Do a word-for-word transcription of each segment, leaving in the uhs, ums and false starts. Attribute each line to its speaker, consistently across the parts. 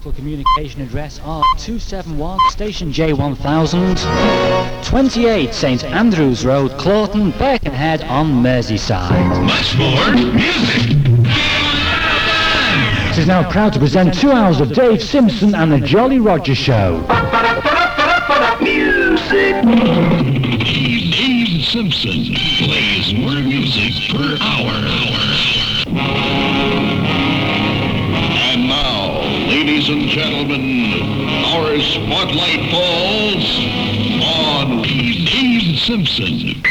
Speaker 1: Communication address R two seven one, station J one thousand, twenty-eight St Andrews Road, Clawton, Birkenhead on Merseyside.
Speaker 2: Much more music.
Speaker 1: It is now proud to present two hours of Dave Simpson and the Jolly Roger Show.
Speaker 2: Music. Dave Simpson plays more music per hour. And now, ladies and gentlemen, our spotlight falls on Dave Simpson.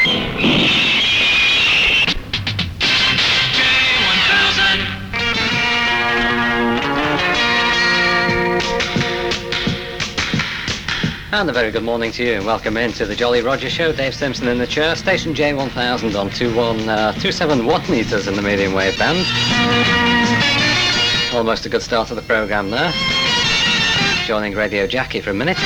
Speaker 3: And a very good morning to you, and welcome into the Jolly Roger Show. Dave Simpson in the chair, station J one thousand on two one, uh, two seventy-one metres in the medium wave band. Almost a good start to the programme there. Joining Radio Jackie for a minute.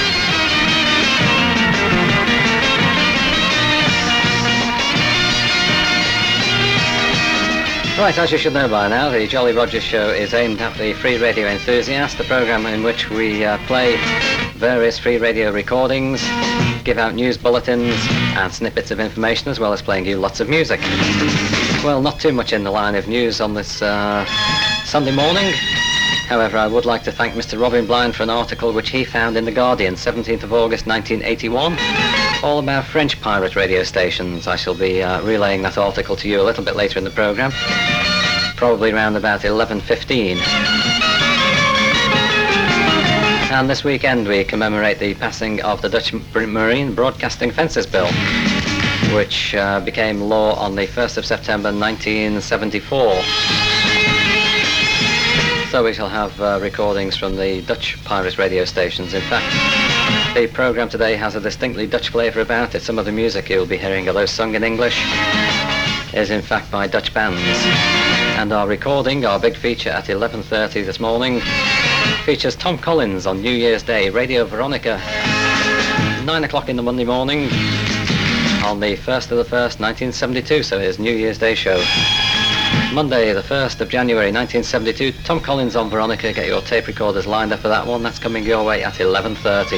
Speaker 3: Right, as you should know by now, the Jolly Roger Show is aimed at the free radio enthusiast, the programme in which we uh, play various free radio recordings, give out news bulletins and snippets of information, as well as playing you lots of music. Well, not too much in the line of news on this uh, Sunday morning. However, I would like to thank Mister Robin Blind for an article which he found in The Guardian, seventeenth of August nineteen eighty-one, all about French pirate radio stations. I shall be uh, relaying that article to you a little bit later in the programme, probably around about eleven fifteen. And this weekend we commemorate the passing of the Dutch Marine Broadcasting Fences Bill, which uh, became law on the first of September nineteen seventy-four. So we shall have uh, recordings from the Dutch pirate radio stations. In fact, the programme today has a distinctly Dutch flavour about it. Some of the music you'll be hearing, although sung in English, is in fact by Dutch bands. And our recording, our big feature at eleven thirty this morning, features Tom Collins on New Year's Day, Radio Veronica, nine o'clock in the Monday morning on the first of the first, nineteen seventy-two, so his New Year's Day show. Monday, the first of January nineteen seventy-two, Tom Collins on Veronica. Get your tape recorders lined up for that one. That's coming your way at eleven thirty.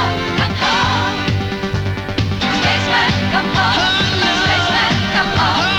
Speaker 4: Come home,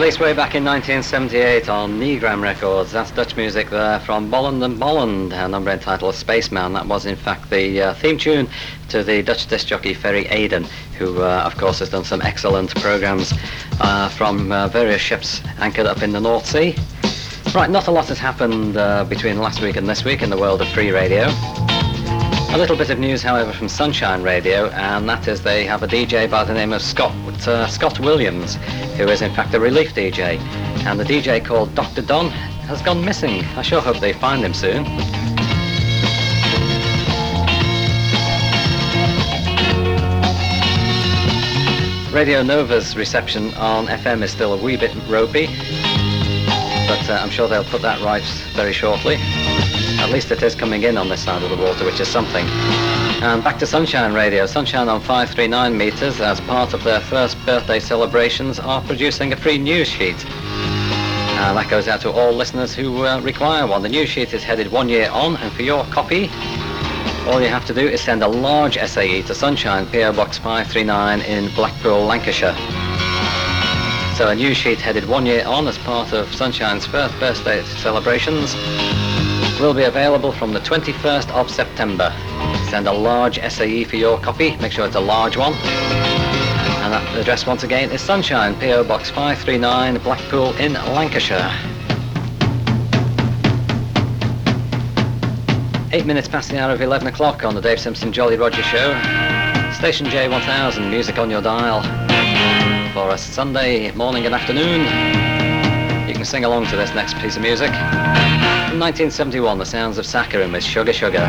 Speaker 3: Released way back in nineteen seventy-eight on Negram Records. That's Dutch music there from Bolland and Bolland, a number entitled Spaceman. That was in fact the uh, theme tune to the Dutch disc jockey Ferry Aiden, who uh, of course has done some excellent programs uh, from uh, various ships anchored up in the North Sea. Right, not a lot has happened uh, between last week and this week in the world of free radio. A little bit of news, however, from Sunshine Radio, and that is they have a D J by the name of Scott uh, Scott Williams, who is in fact a relief D J. And the D J called Doctor Don has gone missing. I sure hope they find him soon. Radio Nova's reception on F M is still a wee bit ropey, but uh, I'm sure they'll put that right very shortly. At least it is coming in on this side of the water, which is something. And back to Sunshine Radio. Sunshine on five three nine meters, as part of their first birthday celebrations, are producing a free news sheet. Uh, that goes out to all listeners who uh, require one. The news sheet is headed one year on, and for your copy, all you have to do is send a large S A E to Sunshine, P O Box five three nine in Blackpool, Lancashire. So a news sheet headed one year on as part of Sunshine's first birthday celebrations will be available from the twenty-first of September. Send a large S A E for your copy. Make sure it's a large one. And that address once again is Sunshine, P O Box five three nine, Blackpool in Lancashire. Eight minutes past the hour of eleven o'clock on the Dave Simpson Jolly Roger Show. Station J one thousand, music on your dial. For a Sunday morning and afternoon, you can sing along to this next piece of music. From nineteen seventy-one, the sounds of Sakharin with Sugar Sugar.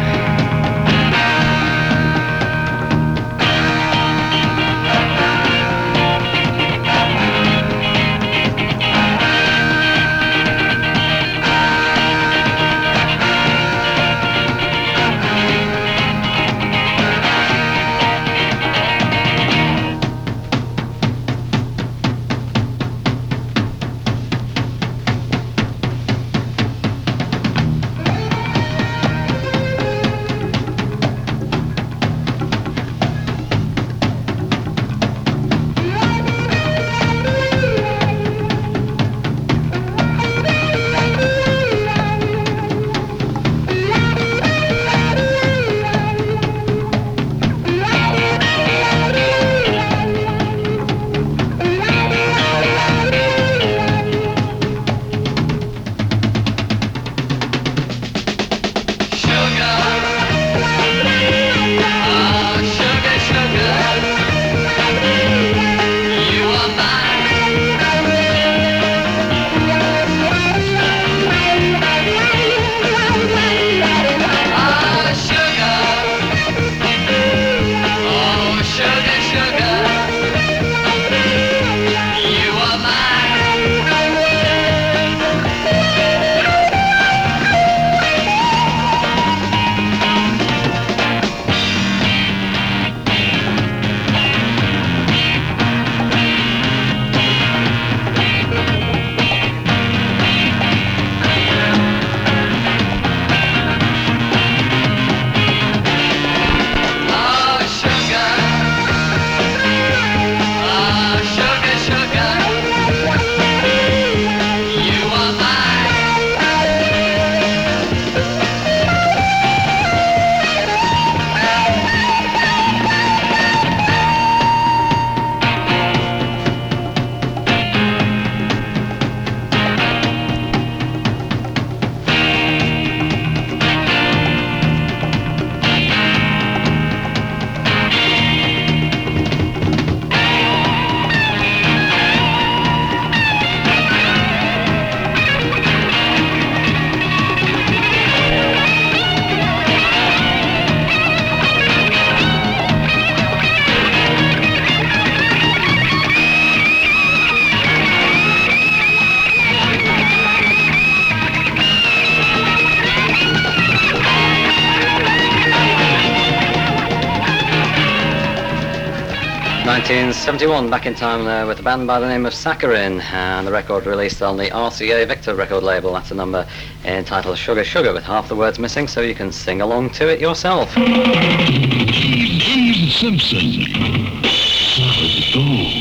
Speaker 3: nineteen seventy-one, back in time there with a band by the name of Sakharin, and the record released on the R C A Victor record label. That's a number entitled Sugar Sugar with half the words missing, so you can sing along to it yourself.
Speaker 2: Dave Simpson. Solid gold.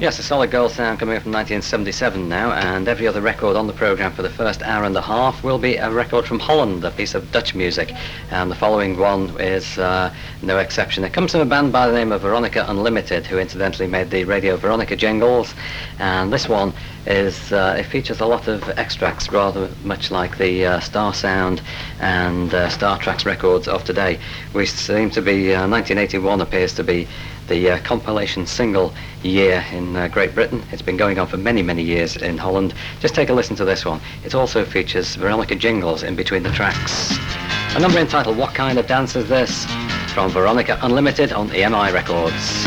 Speaker 3: Yes, a solid gold sound coming up from nineteen seventy-seven now, and every other record on the programme for the first hour and a half will be a record from Holland, a piece of Dutch music. And the following one is uh, no exception. It comes from a band by the name of Veronica Unlimited, who incidentally made the Radio Veronica jingles. And this one is, uh, it features a lot of extracts, rather much like the uh, Star Sound and uh, Star Tracks records of today. We seem to be, uh, nineteen eighty-one appears to be the uh, compilation single year in uh, Great Britain. It's been going on for many, many years in Holland. Just take a listen to this one. It also features Veronica jingles in between the tracks. A number entitled What Kind of Dance Is This? From Veronica Unlimited on E M I Records.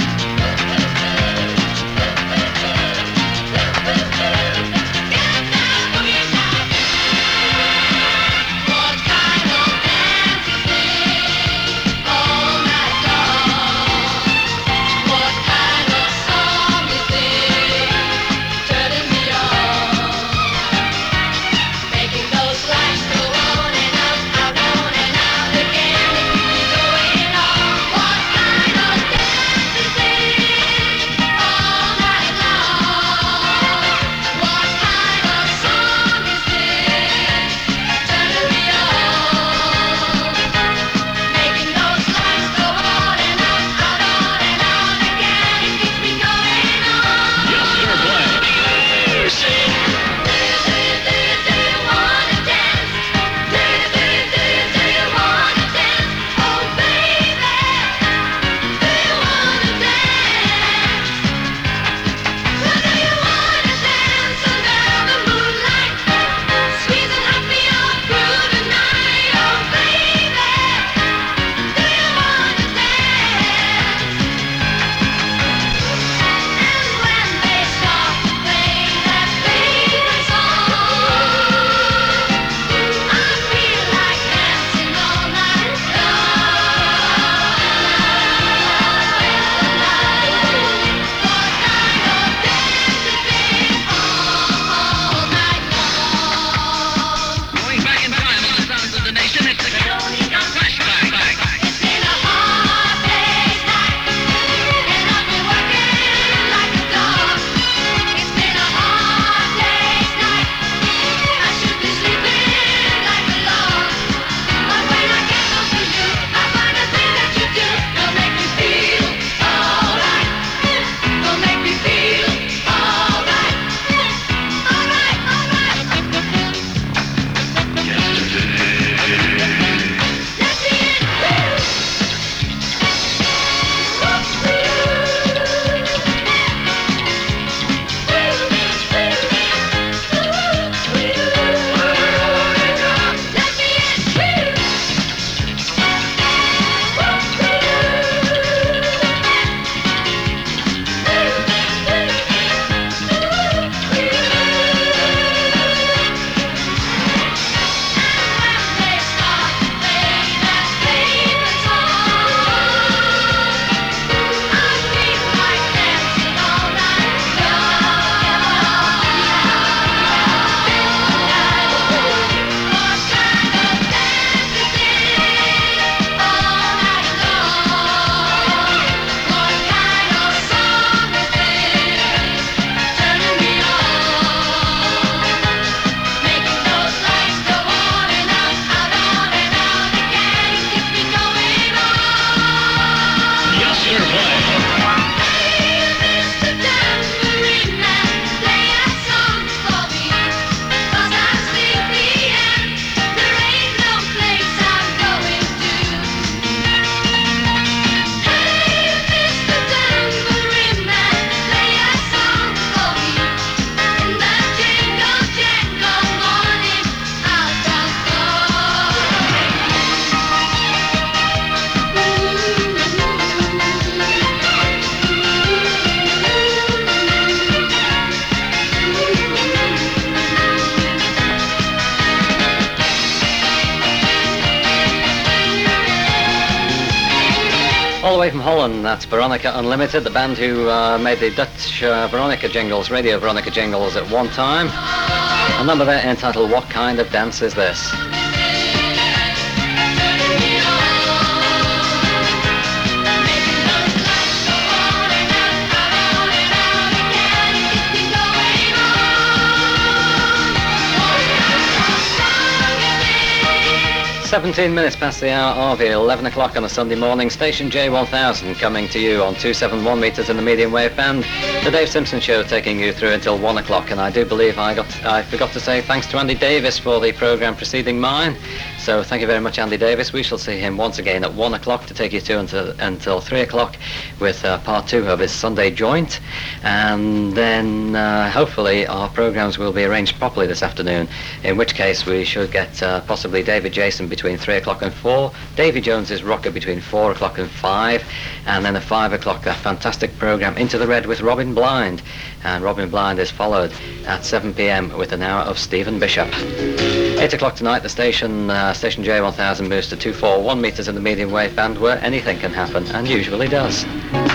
Speaker 3: All the way from Holland, that's Veronica Unlimited, the band who uh, made the Dutch uh, Veronica jingles, Radio Veronica jingles at one time. A number there entitled What Kind of Dance Is This? seventeen minutes past the hour of eleven o'clock on a Sunday morning. Station J one thousand coming to you on two seventy-one metres in the medium wave band. The Dave Simpson Show taking you through until one o'clock. And I do believe I got I forgot to say thanks to Andy Davis for the programme preceding mine. So thank you very much, Andy Davis. We shall see him once again at one o'clock to take you to until, until three o'clock with uh, part two of his Sunday joint. And then uh, hopefully our programmes will be arranged properly this afternoon, in which case we should get uh, possibly David Jason between three o'clock and four, Davy Jones's rocker between four o'clock and five, and then at five o'clock a fantastic programme Into the Red with Robin Blind. And Robin Blind is followed at seven p.m. with an hour of Stephen Bishop. eight o'clock tonight, the station uh, station J one thousand moves to two forty-one metres in the medium wave band, where anything can happen, and usually does.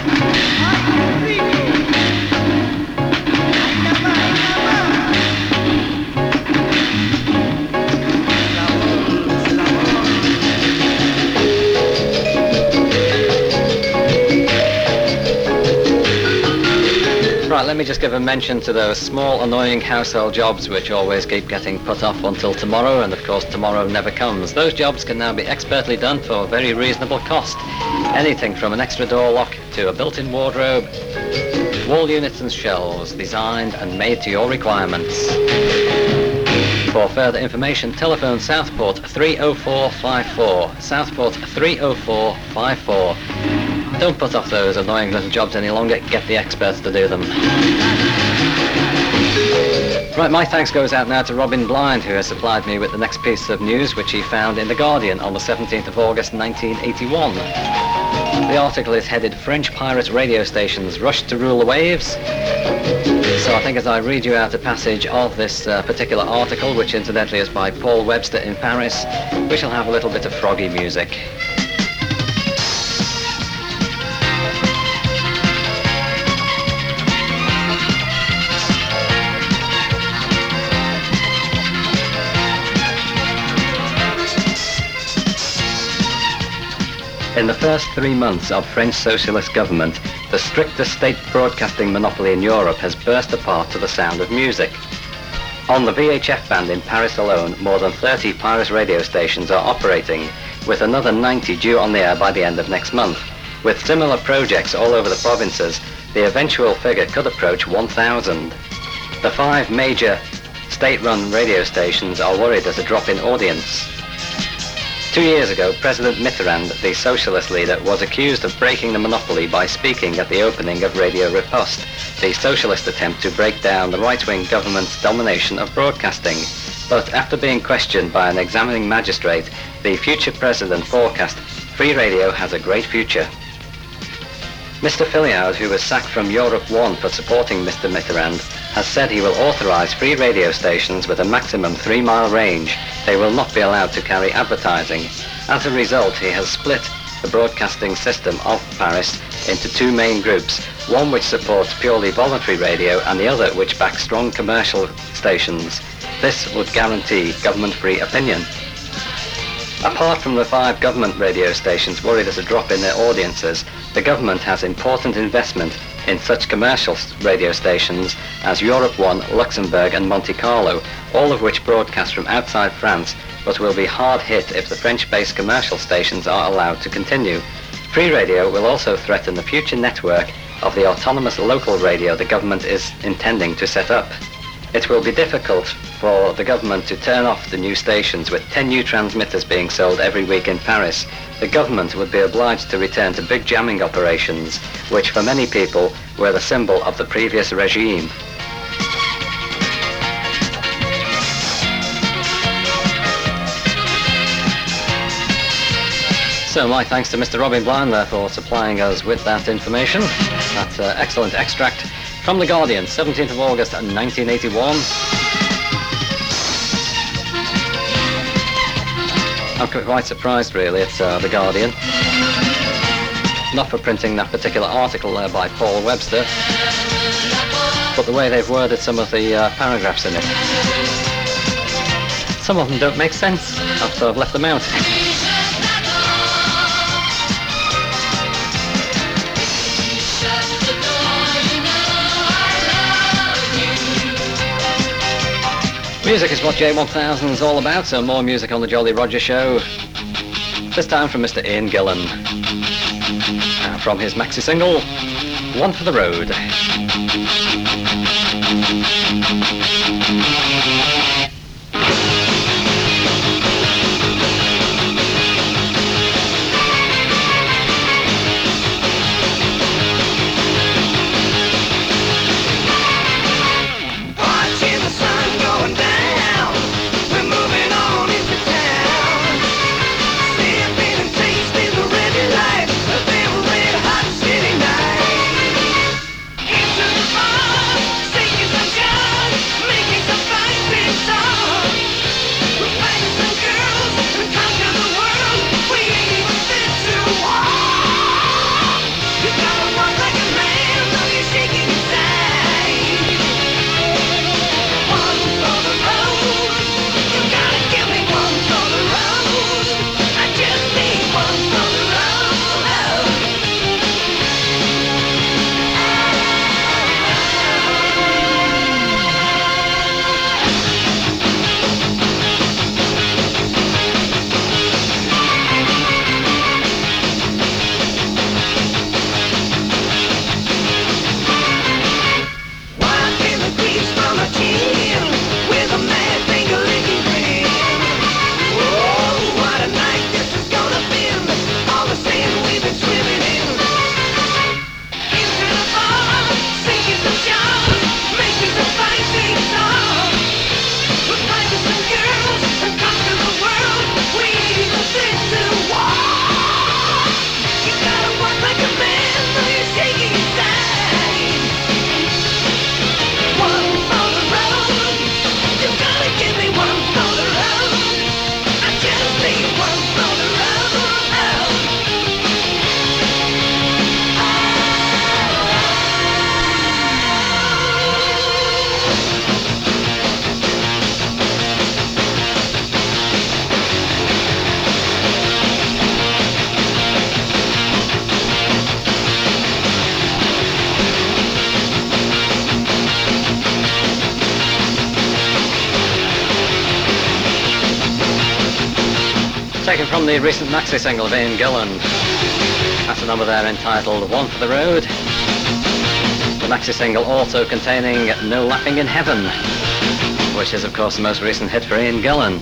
Speaker 3: Right, let me just give a mention to those small, annoying household jobs which always keep getting put off until tomorrow, and of course tomorrow never comes. Those jobs can now be expertly done for a very reasonable cost. Anything from an extra door lock to a built-in wardrobe, wall units and shelves, designed and made to your requirements. For further information, telephone Southport three oh four five four, Southport three oh four five four. Don't put off those annoying little jobs any longer. Get the experts to do them. Right, my thanks goes out now to Robin Blind, who has supplied me with the next piece of news, which he found in The Guardian on the seventeenth of August nineteen eighty-one. The article is headed French Pirate Radio Stations Rush to Rule the Waves. So I think as I read you out a passage of this uh, particular article, which incidentally is by Paul Webster in Paris, we shall have a little bit of froggy music. In the first three months of French socialist government, the strictest state broadcasting monopoly in Europe has burst apart to the sound of music. On the V H F band in Paris alone, more than thirty pirate radio stations are operating, with another ninety due on the air by the end of next month. With similar projects all over the provinces, the eventual figure could approach one thousand. The five major state-run radio stations are worried at a drop in audience. Two years ago, President Mitterrand, the socialist leader, was accused of breaking the monopoly by speaking at the opening of Radio Riposte, the socialist attempt to break down the right-wing government's domination of broadcasting. But after being questioned by an examining magistrate, the future president forecast, free radio has a great future. Mister Filiard, who was sacked from Europe one for supporting Mister Mitterrand, has said he will authorize free radio stations with a maximum three-mile range. They will not be allowed to carry advertising. As a result, he has split the broadcasting system of Paris into two main groups, one which supports purely voluntary radio and the other which backs strong commercial stations. This would guarantee government-free opinion. Apart from the five government radio stations worried at a drop in their audiences, the government has important investment in such commercial radio stations as Europe one, Luxembourg and Monte Carlo, all of which broadcast from outside France, but will be hard hit if the French-based commercial stations are allowed to continue. Free radio will also threaten the future network of the autonomous local radio the government is intending to set up. It will be difficult for the government to turn off the new stations, with ten new transmitters being sold every week in Paris. The government would be obliged to return to big jamming operations, which for many people were the symbol of the previous regime. So my thanks to Mister Robin Blind there for supplying us with that information. That uh, excellent extract from The Guardian, seventeenth of August nineteen eighty-one. I'm quite surprised really at uh, The Guardian. Not for printing that particular article there by Paul Webster, but the way they've worded some of the uh, paragraphs in it. Some of them don't make sense after I've left them out. Music is what J one thousand is all about, so more music on the Jolly Roger Show. This time from Mister Ian Gillan. And from his maxi single, One for the Road. Taken from the recent maxi single of Ian Gillan. That's a number there entitled One for the Road. The maxi single also containing No Laughing in Heaven, which is of course the most recent hit for Ian Gillan.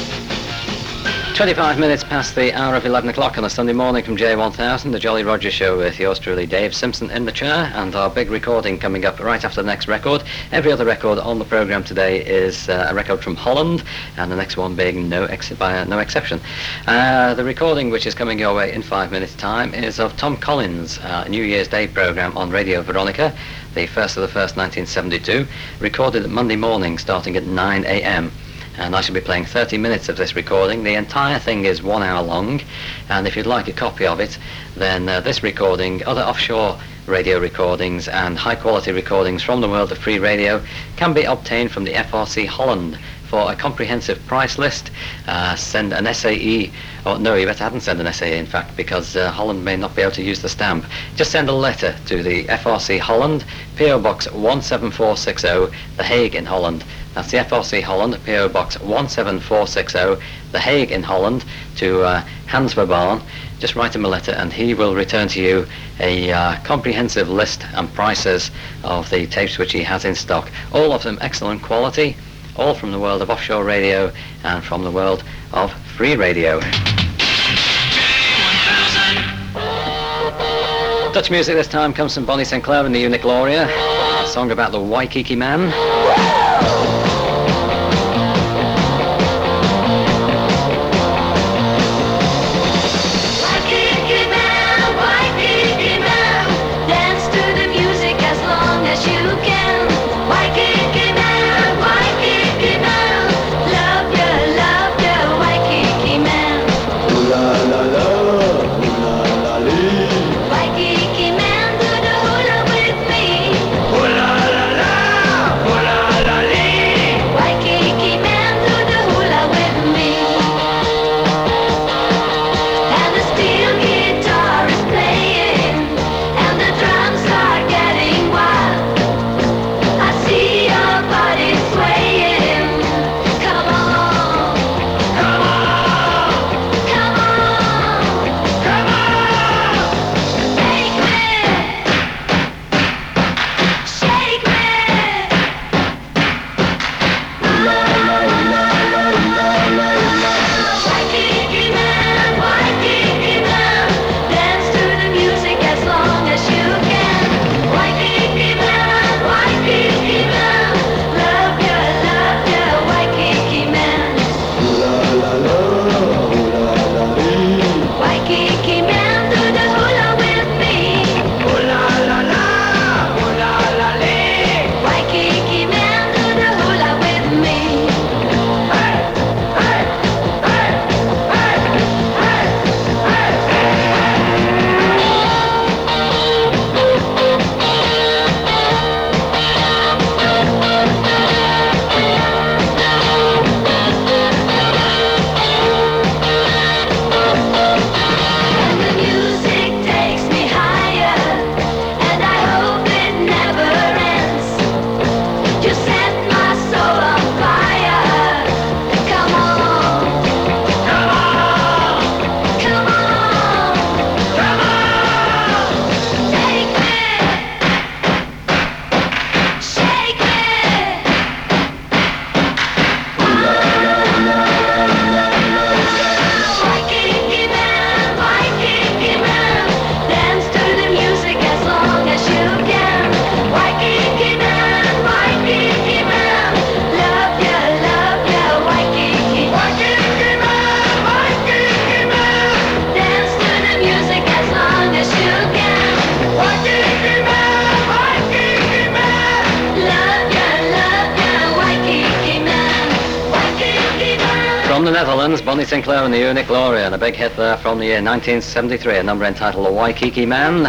Speaker 3: twenty-five minutes past the hour of eleven o'clock on a Sunday morning from J one thousand, the Jolly Roger Show with yours truly, Dave Simpson in the chair, and our big recording coming up right after the next record. Every other record on the programme today is uh, a record from Holland, and the next one being no, ex- by, uh, no exception. Uh, the recording which is coming your way in five minutes' time is of Tom Collins' uh, New Year's Day programme on Radio Veronica, the first of the first nineteen seventy-two, recorded Monday morning starting at nine a.m. And I shall be playing thirty minutes of this recording. The entire thing is one hour long, and if you'd like a copy of it, then uh, this recording, other offshore radio recordings and high quality recordings from the world of free radio can be obtained from the F R C Holland. For a comprehensive price list, uh, send an S A E, or no, you better hadn't send an S A E in fact, because uh, Holland may not be able to use the stamp. Just send a letter to the F R C Holland, P O Box one seven four six zero, The Hague in Holland. That's the F R C Holland, P O Box one seven four six zero, The Hague in Holland, to uh, Hans Verbaal. Just write him a letter and he will return to you a uh, comprehensive list and prices of the tapes which he has in stock. All of them excellent quality, all from the world of offshore radio and from the world of free radio. Dutch music this time comes from Bonnie Sinclair and the Unit Gloria, a song about the Waikiki Man.
Speaker 4: Waikiki man, do the hula with me. Hula la la, hula
Speaker 3: From the Netherlands, Bonnie Sinclair and the Unit Gloria, and a big hit there from the year nineteen seventy-three, a number entitled The Waikiki Man.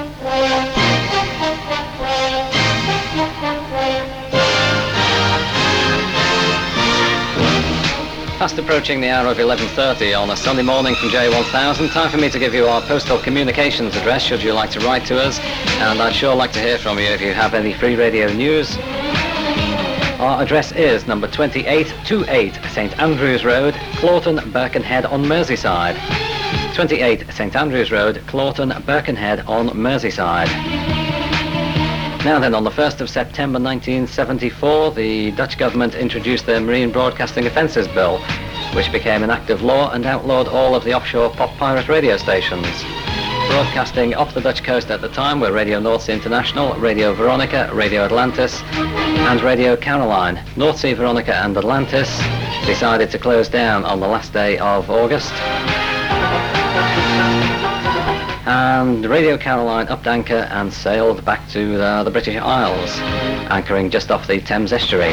Speaker 3: Fast approaching the hour of eleven thirty on a Sunday morning from J one thousand. Time for me to give you our postal communications address should you like to write to us, and I'd sure like to hear from you if you have any free radio news. Our address is number twenty-eight twenty-eight St Andrews Road, Claughton, Birkenhead on Merseyside. twenty-eight St Andrews Road, Claughton, Birkenhead on Merseyside. Now then, on the first of September nineteen seventy-four, the Dutch government introduced their Marine Broadcasting Offences Bill, which became an act of law and outlawed all of the offshore pop pirate radio stations. Broadcasting off the Dutch coast at the time were Radio North Sea International, Radio Veronica, Radio Atlantis, and Radio Caroline. North Sea Veronica and Atlantis decided to close down on the last day of August. And Radio Caroline upped anchor and sailed back to uh, the British Isles, anchoring just off the Thames estuary.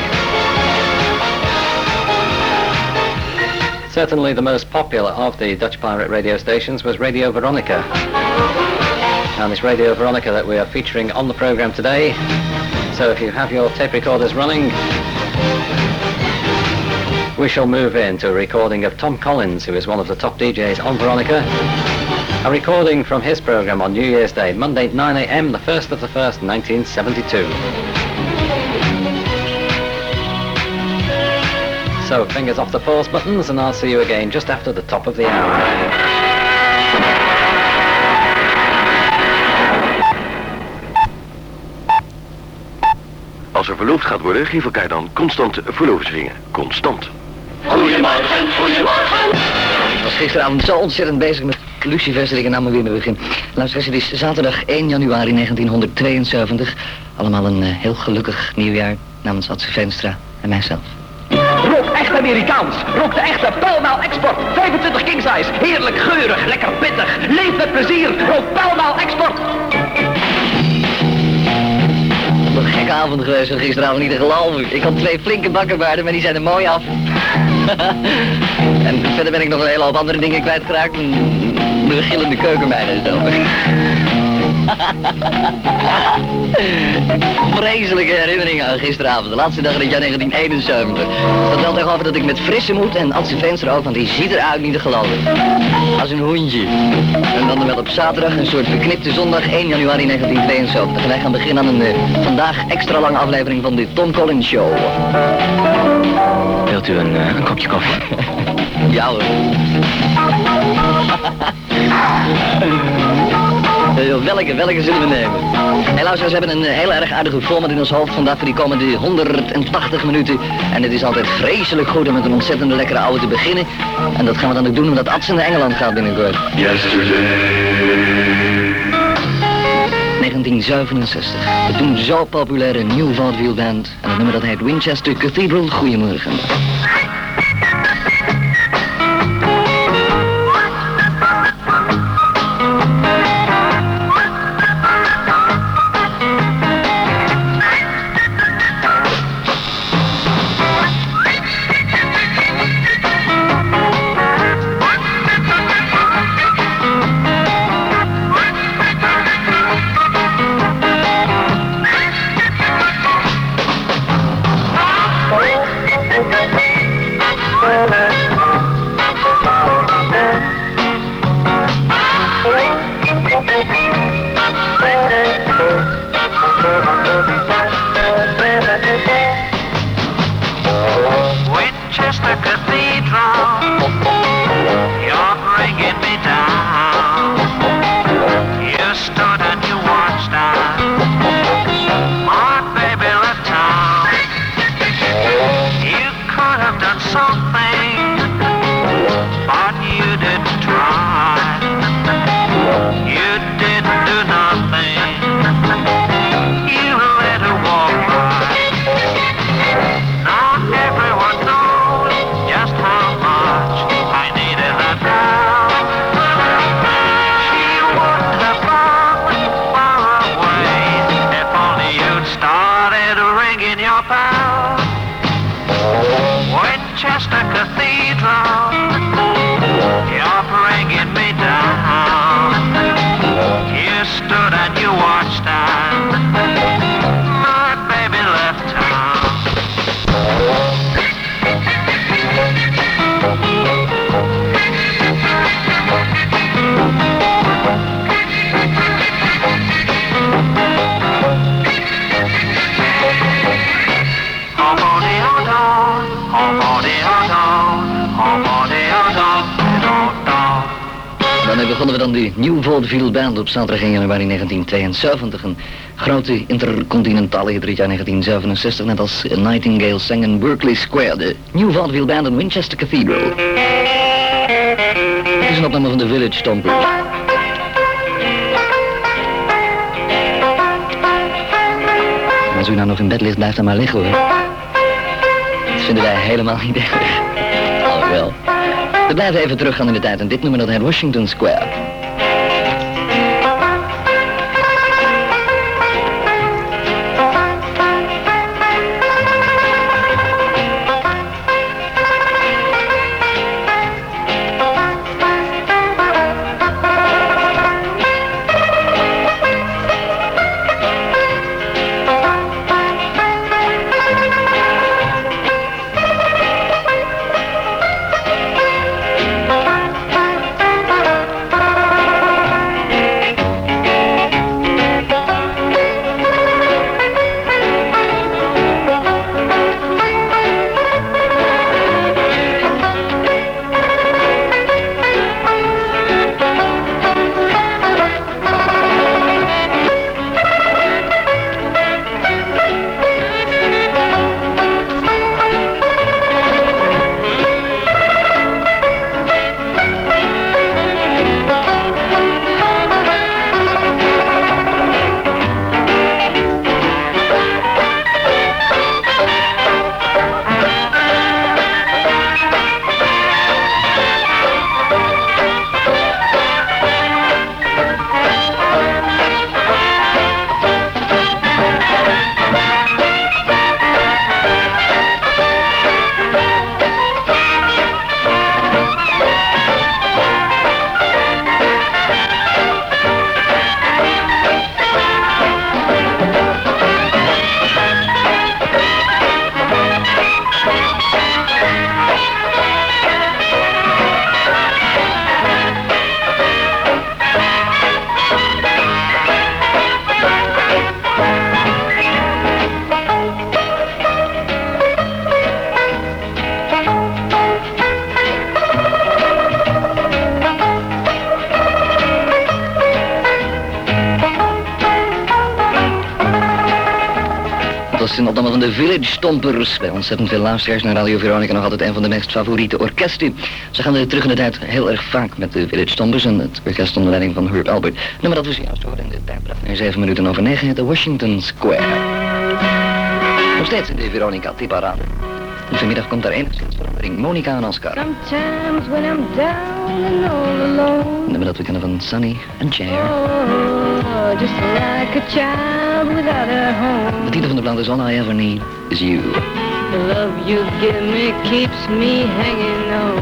Speaker 3: Certainly the most popular of the Dutch pirate radio stations was Radio Veronica. And it's Radio Veronica that we are featuring on the programme today. So if you have your tape recorders running, we shall move into a recording of Tom Collins, who is one of the top D Js on Veronica. A recording from his programme on New Year's Day, Monday nine a.m, the first of the first, nineteen seventy-two. So fingers off the pause buttons, and I'll see you again just after the top of the hour.
Speaker 4: Als er verloofd gaat worden, geef elkaar dan constant verlovingsringen. Constant.
Speaker 5: Goedemorgen, goedemorgen. Ik was gisteravond zo ontzettend bezig met lucifers dat ik er nou maar weer mee begin. Luister, het is zaterdag één januari negentienhonderdtweeënzeventig. Allemaal een uh, heel gelukkig nieuwjaar namens Adse Veenstra en mijzelf.
Speaker 6: Rook echt Amerikaans. Rook de echte Pall Export. vijfentwintig king size. Heerlijk geurig, lekker pittig. Leef met plezier. Rook Pall Export.
Speaker 5: Wat een gekke avond geweest, gisteravond niet te geloven. Ik had twee flinke bakkenbaarden, maar die zijn er mooi af. En verder ben ik nog een hele hoop andere dingen kwijtgeraakt. De gillende keukenmeiden en zo. Vreselijke herinneringen aan gisteravond, de laatste dag in het jaar negentien eenenzeventig. Dat wel tegenover dat ik met frisse moed en Adse Veenstra ook, want die ziet eruit niet te geloven. Als een hoentje. En dan wel op zaterdag een soort verknipte zondag één januari negentienhonderdtweeënzeventig. En wij gaan beginnen aan een uh, vandaag extra lange aflevering van de Tom Collins Show.
Speaker 3: Wilt u een, uh, een kopje koffie?
Speaker 5: Ja hoor. Uh, welke, welke zullen we nemen? Hey luisteraars, we hebben een uh, heel erg aardige format in ons hoofd vandaag voor die komende honderdtachtig minuten. En het is altijd vreselijk goed om met een ontzettende lekkere oude te beginnen. En dat gaan we dan ook doen omdat Adse naar Engeland gaat binnenkort. negentien zevenenzestig. De toen zo populaire New Vaudeville Band. En het nummer dat heet Winchester Cathedral. Goedemorgen.
Speaker 7: Winchester Cathedral, you're bringing me down. You stood and you watched us, my baby left town. You could have done something, but you didn't try. You didn't do nothing, you let her walk by. Not everyone knows just how much I needed that girl. Winchester Cathedral. You're bringing me down. You stood and you watched and my baby left town.
Speaker 5: Daarmee begonnen we dan de New Vaudeville Band op zaterdag één januari negentien tweeënzeventig. Een grote intercontinentale hit dit jaar negentien zevenenzestig, net als Nightingale sang in Berkeley Square. De New Vaudeville Band in Winchester Cathedral. Het is een opname van de Village Stompers. En als u nou nog in bed ligt, blijft dan maar liggen hoor. Dat vinden wij helemaal niet erg. Oh wel. We blijven even teruggaan in de tijd en dit nummer dat heet Washington Square. Dat is een opname van de Village Stompers. Bij ontzettend veel luisteraars naar Radio Veronica nog altijd een van de meest favoriete orkesten. Ze gaan er terug in de tijd heel erg vaak met de Village Stompers en het orkest onder leiding van Herb Alpert. Nummer dat we zojuist horen in de tijdbracht. Nu zeven minuten over negen heet de Washington Square. Nog steeds in de Veronica Tipparade. En vanmiddag komt daar enigszins verandering. Monica en Oscar.
Speaker 8: Sometimes when I'm down and all alone.
Speaker 5: Nummer dat we kennen van Sonny and Cher.
Speaker 8: Oh, just like a child without a home.
Speaker 5: De titel van de plaat is All I Ever Need Is You.
Speaker 8: The love you give me keeps me hanging on.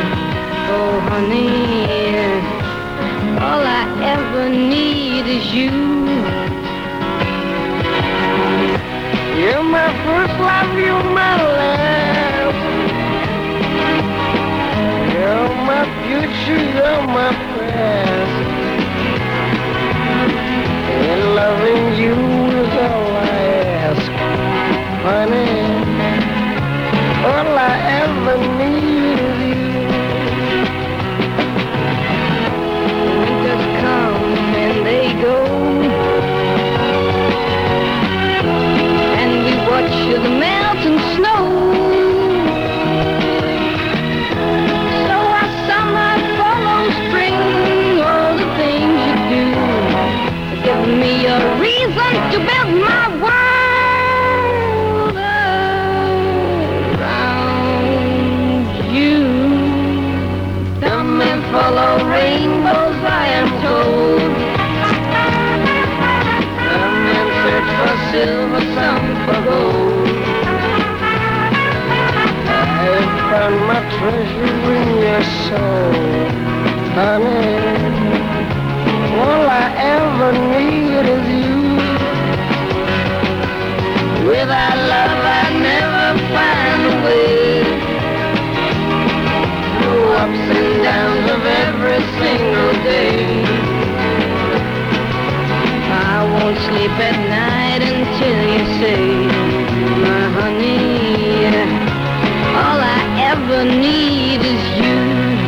Speaker 8: Oh honey, all I ever need is you. You're my first love, you're my last. You're my future, you're my past. And loving you is all I ask, honey. All I ever need is you. Winters come and they go, and we watch the mountain snow. my treasure in your soul, honey. All I ever need is you. Without love I'd never find a way through ups and downs of every single day. I won't sleep at night until you say, my honey, all I ever need is you.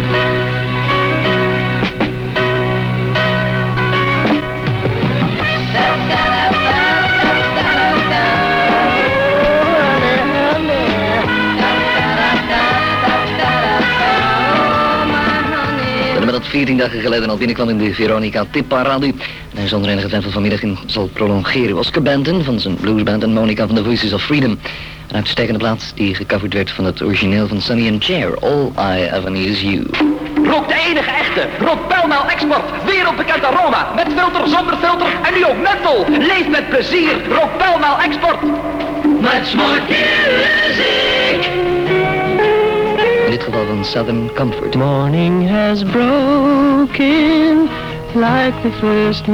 Speaker 5: Dat veertien dagen geleden al binnenkwam in de Veronica Tipparade. En hij zonder enige twijfel vanmiddag in zal prolongeren. Oscar Benton van zijn bluesband en Monica van The Voices of Freedom. Een uitstekende plaat die gecoverd werd van het origineel van Sonny and Cher. All I Ever Need Is You.
Speaker 6: Rook de enige echte, rook Pijlmaal Export. Wereldbekend aroma, met filter, zonder filter en nu ook menthol. Leef met plezier, rook Pijlmaal Export. Much more music.
Speaker 5: In dit geval van Southern Comfort.
Speaker 8: Morning has broken like the first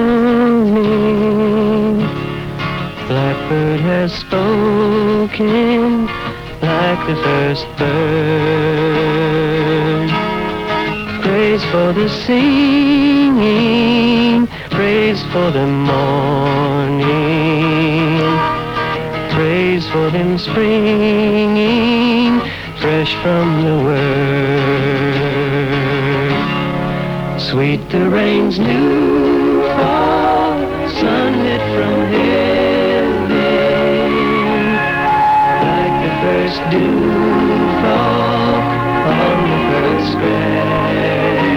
Speaker 8: morning. Blackbird has spoken like the first bird. Praise for the singing, praise for the morning, praise for them springing fresh from the word. Sweet the rain's new fall, sunlit from heaven, like the first dew fall on the first grass.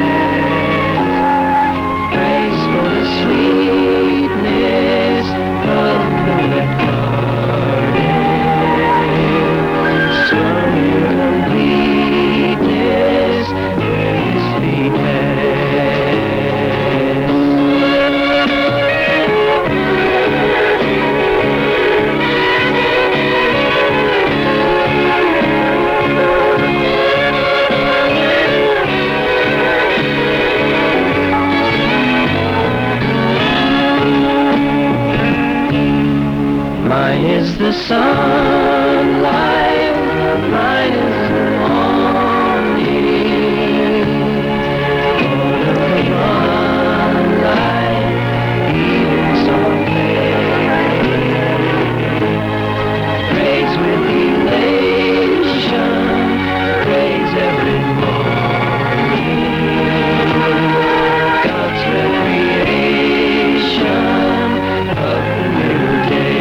Speaker 8: Praise for the sweetness of the wet garden, stronger completeness where his feet Mine is the sunlight, mine is the morning, Lord of the moonlight, even so fair. Praise with elation, praise every morning, God's recreation of the new day.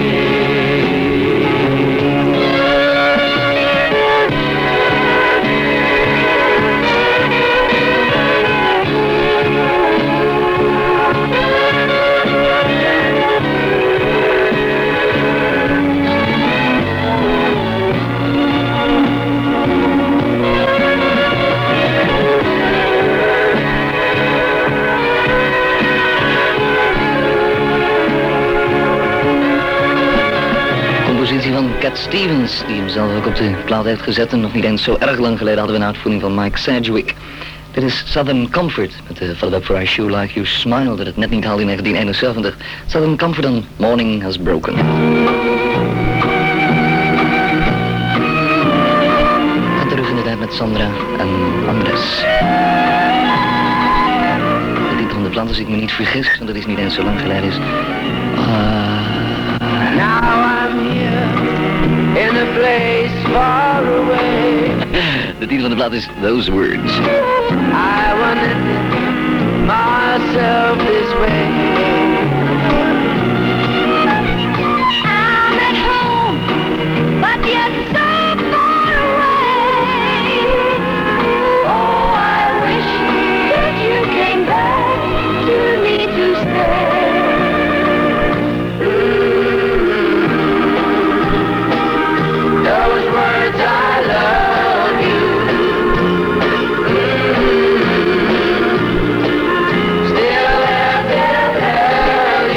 Speaker 5: Compositie van Cat Stevens, die hem zelf ook op de plaat heeft gezet. En nog niet eens zo erg lang geleden hadden we een uitvoering van Mike Sedgwick. Dit is Southern Comfort, met de follow-up voor I Sure Like You Smile, dat het net niet haalde in negentien eenenzeventig. Southern Comfort en Morning Has Broken. En terug in de tijd met Sandra en Andres. De titel van de plaat, als ik me niet vergis, want dat is niet eens zo lang geleden is. Uh,
Speaker 8: Now I'm here in a place far away.
Speaker 5: De titel van de plaat is Those Words.
Speaker 8: I wanted myself this way. I'm at home, but yet so far away. Oh, I wish that you came back to me to stay. Those words I love you. Still have to tell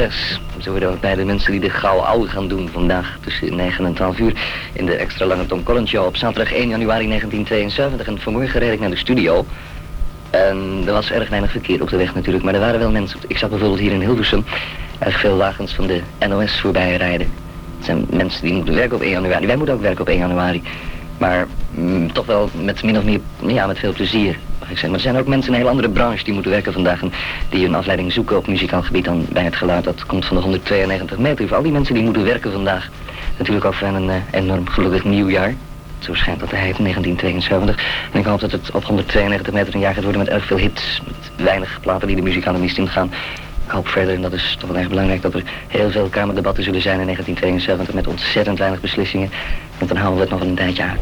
Speaker 5: Express. Zo worden ook bij de mensen die de gauw oude gaan doen vandaag tussen negen en twaalf uur in de extra lange Tom Collins Show op zaterdag één januari negentien tweeënzeventig. En vanmorgen reed ik naar de studio. En er was erg weinig verkeer op de weg natuurlijk, maar er waren wel mensen. Ik zag bijvoorbeeld hier in Hilversum erg veel wagens van de N O S voorbij rijden. Het zijn mensen die moeten werken op één januari. Wij moeten ook werken op één januari. Maar mm, toch wel met min of meer, ja, met veel plezier, mag ik zeggen. Maar er zijn ook mensen in een heel andere branche die moeten werken vandaag en die hun afleiding zoeken op muzikaal gebied dan bij het geluid. Dat komt van de honderdtweeënnegentig meter. Voor al die mensen die moeten werken vandaag. Natuurlijk ook van een uh, enorm gelukkig nieuwjaar. Zo schijnt dat te heten, negentien tweeënzeventig. En ik hoop dat het op honderdtweeënnegentig meter een jaar gaat worden met erg veel hits. Met weinig platen die de muzikale mist ingaan. Ik hoop verder, en dat is toch wel erg belangrijk, dat er heel veel kamerdebatten zullen zijn in negentien tweeënzeventig met ontzettend weinig beslissingen. Want dan houden we het nog wel een tijdje uit.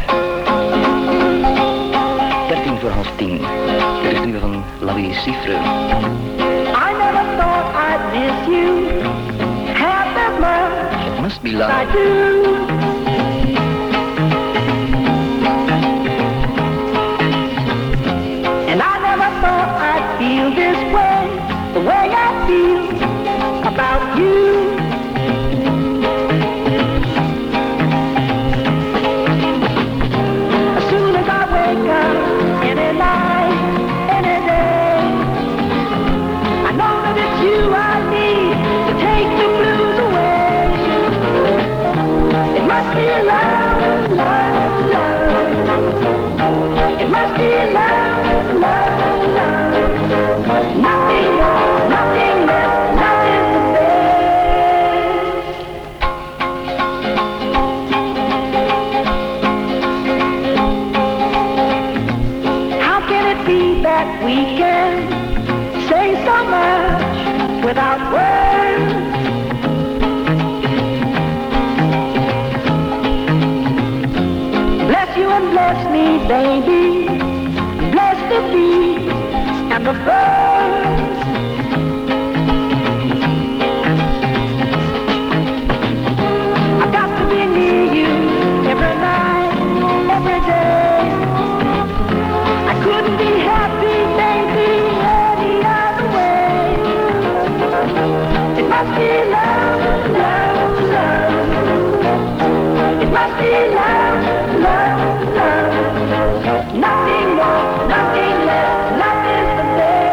Speaker 5: dertien voor half tien. Dit is de nieuwe van Labi Siffre.
Speaker 8: I never thought I'd miss you half as much
Speaker 5: It must be
Speaker 8: as I
Speaker 5: love.
Speaker 8: do. And I never thought I'd feel this way, the way I feel about you. As soon as I wake up, any night, any day, I know that it's you I need to take the blues away. It must be love, love, love. It must be love, love, love. Nothing more, nothing less, love is the best. How can it be that we can say so much without words? Bless you and bless me, baby. Bless the bees and the birds. I've got to be near you every night, every day. I couldn't be happy, baby, any other way. It must be love, love, love. It must be love, love, love. Nothing more, nothing less, love is the best.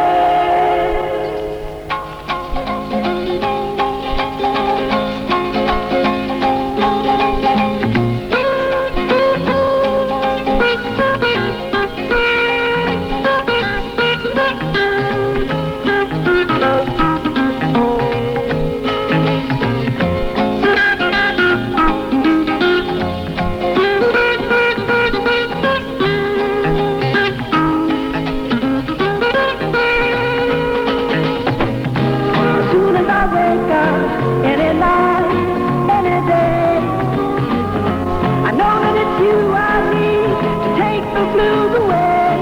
Speaker 8: As soon as I wake up, any night, any day, I know that it's you I need to take the blues away.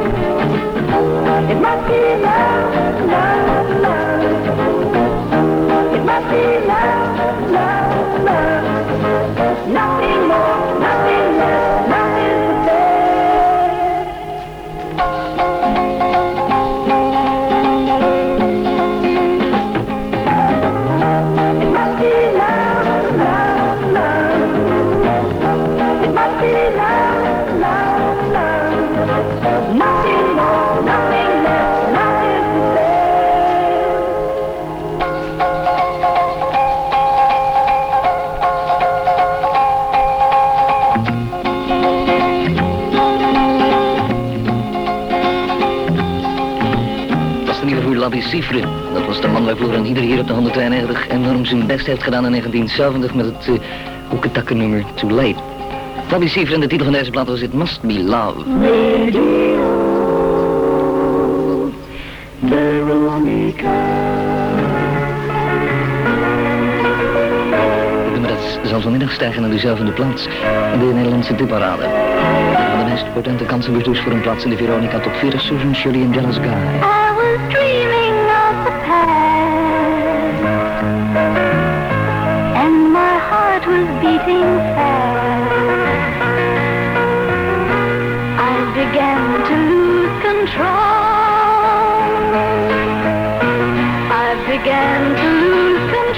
Speaker 8: It must be love, love, love. It must be love, love, love. Nothing more, nothing less, love is the best. It must be love, love, love. It must be love, love, love. Nothing more, nothing less, love is the best.
Speaker 5: Dat was de nieuwe voor Labi Siffre. Dat was de man waarvoor een ieder hier op de honderdtweeënnegentig enorm zijn best heeft gedaan in negentien zeventig met het uh, hoeketakkennummer Too Late. Labi Siffre en de titel van deze plaat was It Must Be Love. Het nummer dat zal vanmiddag stijgen naar de zevende plaats in de Nederlandse tipparade. Een van de meest potente kansen dus voor een plaats in de Veronica Top veertig, Susan Shirley en Jealous Guy.
Speaker 8: I was dreaming of the past, and my heart was beating fast. I began to lose control. I began to lose control.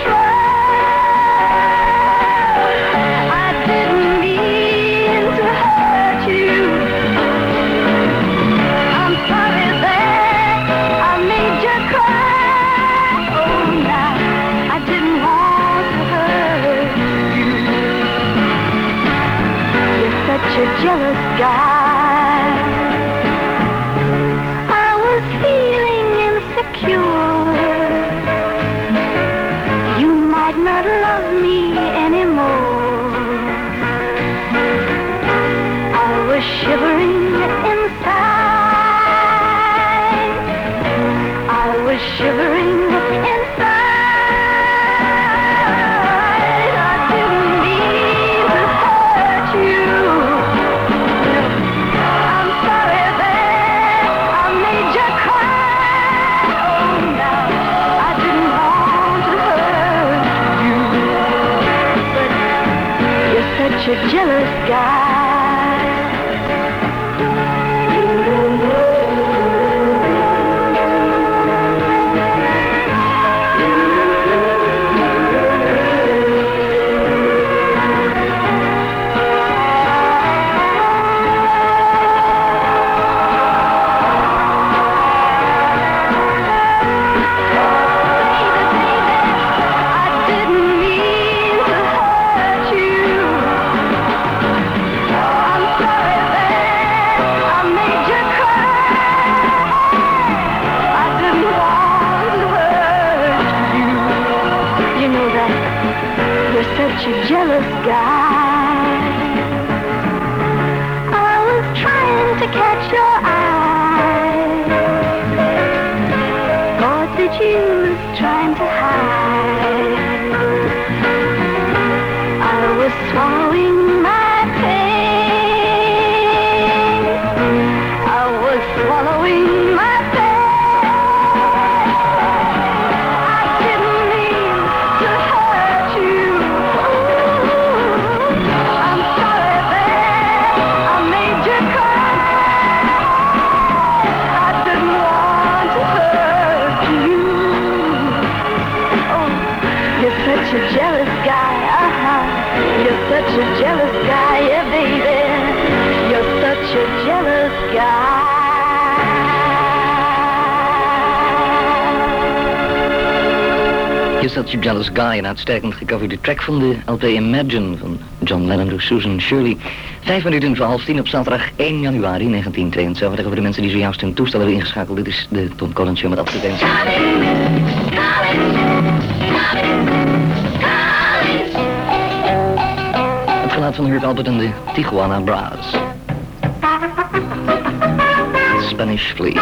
Speaker 8: such a jealous guy. I was feeling insecure. You might not love me anymore. I was shivering inside. I was shivering inside. I didn't mean to hurt you. I'm sorry that I made you cry. Oh, no, I didn't want to hurt you. But you're such a jealous guy. Such a jealous guy. I was trying to catch your eye. Thought that you was trying to hide. I was swallowing my pain. I was swallowing my pain. I didn't mean to hurt you. Such a jealous guy, uh-huh. You're such a jealous guy, yeah, baby. You're such a jealous guy.
Speaker 5: You're Such a Jealous Guy, een uitstekend gecoverde track van de L P Imagine van John Lennon door Susan Shirley. Vijf minuten voor half tien op zaterdag één januari negentien tweeënzeventig. Voor de mensen die zojuist hun toestel hebben ingeschakeld, dit is de Tom Collins Show met advertenties. Het geluid van Herb Alpert en de Tijuana Brass. Spanish Flea.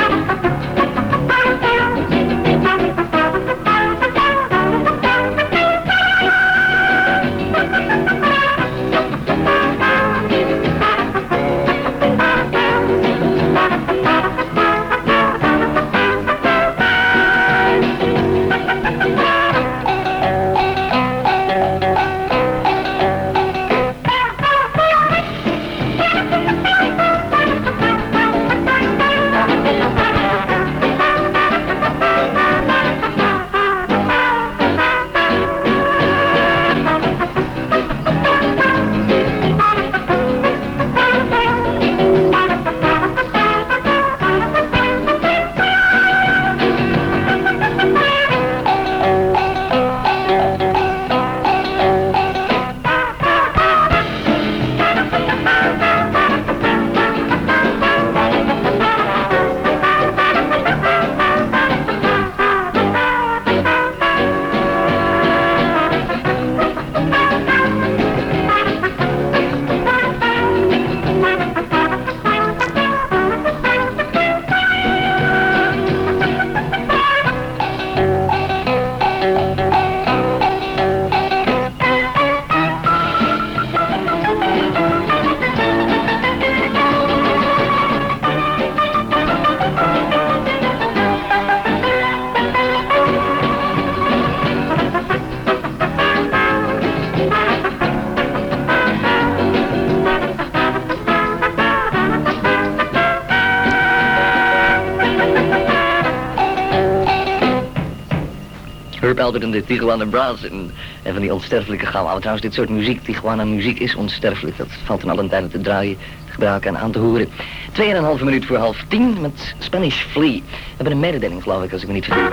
Speaker 5: Herb Alpert en de Tijuana Brass en, en van die onsterfelijke gauw. Trouwens, dit soort muziek, Tijuana muziek is onsterfelijk. Dat valt in alle tijden te draaien, te gebruiken en aan te horen. Twee en een halve minuut voor half tien met Spanish Flea. We hebben een mededeling, geloof ik, als ik me niet vergis.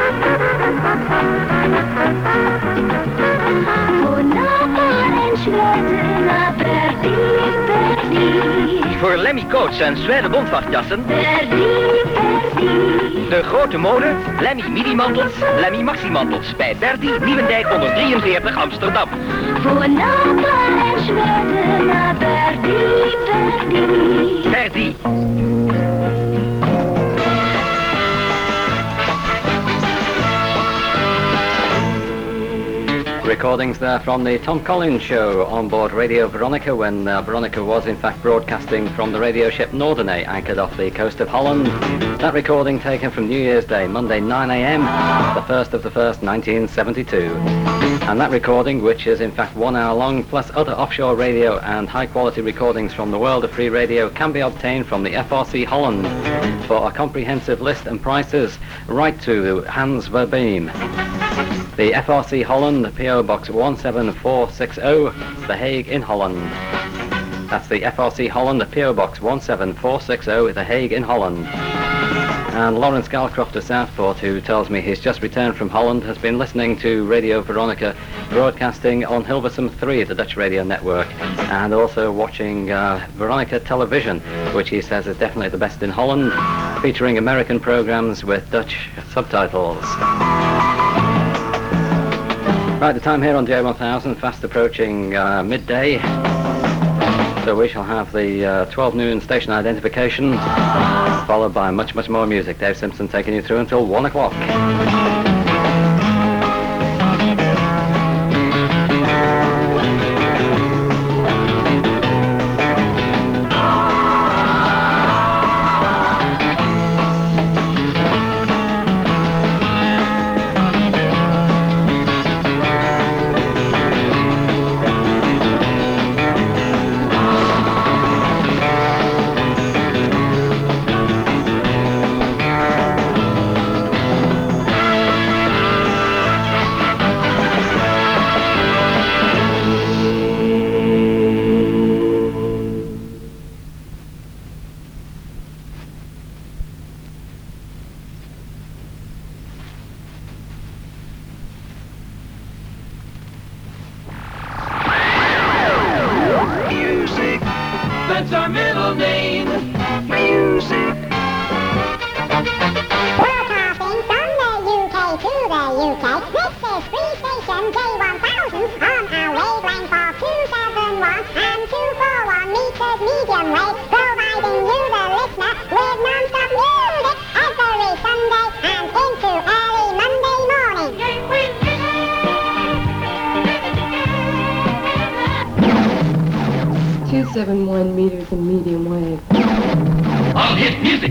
Speaker 8: Una parenchette la perdi, perdi.
Speaker 6: voor Lemmy Coats en Zware bondwachtjassen.
Speaker 8: Verdi, Verdi.
Speaker 6: De grote mode, Lemmy midi-mantels, Lemmy maxi-mantels. Bij Verdi, Nieuwendijk honderddrieënveertig Amsterdam.
Speaker 8: Voor Napa en Zweden naar Verdi, Verdi.
Speaker 6: Verdi.
Speaker 3: Recordings there from the Tom Collins show on board Radio Veronica when uh, Veronica was in fact broadcasting from the radio ship Norderney anchored off the coast of Holland. That recording taken from New Year's Day, Monday nine a.m, the first of the first nineteen seventy-two. And that recording, which is in fact one hour long, plus other offshore radio and high quality recordings from the world of free radio, can be obtained from the F R C Holland. For a comprehensive list and prices, write to Hans Verbeem. The F R C Holland, P O Box one seven four six zero, The Hague in Holland. That's the F R C Holland, P O Box one seven four six zero, The Hague in Holland. And Lawrence Galcroft of Southport, who tells me he's just returned from Holland, has been listening to Radio Veronica broadcasting on Hilversum three, the Dutch radio network, and also watching uh, Veronica Television, which he says is definitely the best in Holland, featuring American programs with Dutch subtitles. Right, the time here on J one thousand, fast approaching uh, midday. So we shall have the uh, twelve noon station identification, followed by much, much more music. Dave Simpson taking you through until one o'clock.
Speaker 7: That's our middle name. Music.
Speaker 8: Broadcasting from the U K to the U K, this is Free Station J one thousand on our wavelength of two seven one and two four one meters medium wave, providing you the listener with non-stop music every Sunday and into early Monday morning.
Speaker 9: two seven one meters in medium wave.
Speaker 6: All hit music.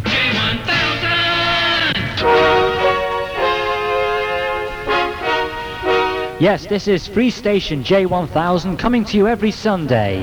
Speaker 1: Yes, this is Free Station J one thousand coming to you every Sunday.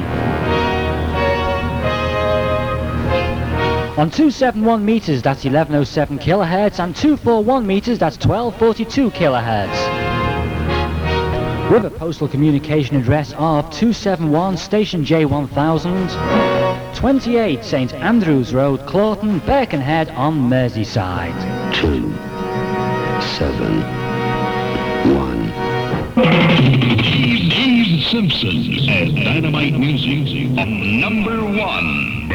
Speaker 1: On two seventy-one meters, that's eleven oh seven kilohertz, and two forty-one meters, that's twelve forty-two kilohertz. With a postal communication address of two seventy-one Station J one thousand, twenty-eight Saint Andrews Road, Clawton, Birkenhead on Merseyside.
Speaker 4: Two, seven, one.
Speaker 2: Dave, Dave Simpson as Dynamite Music number one.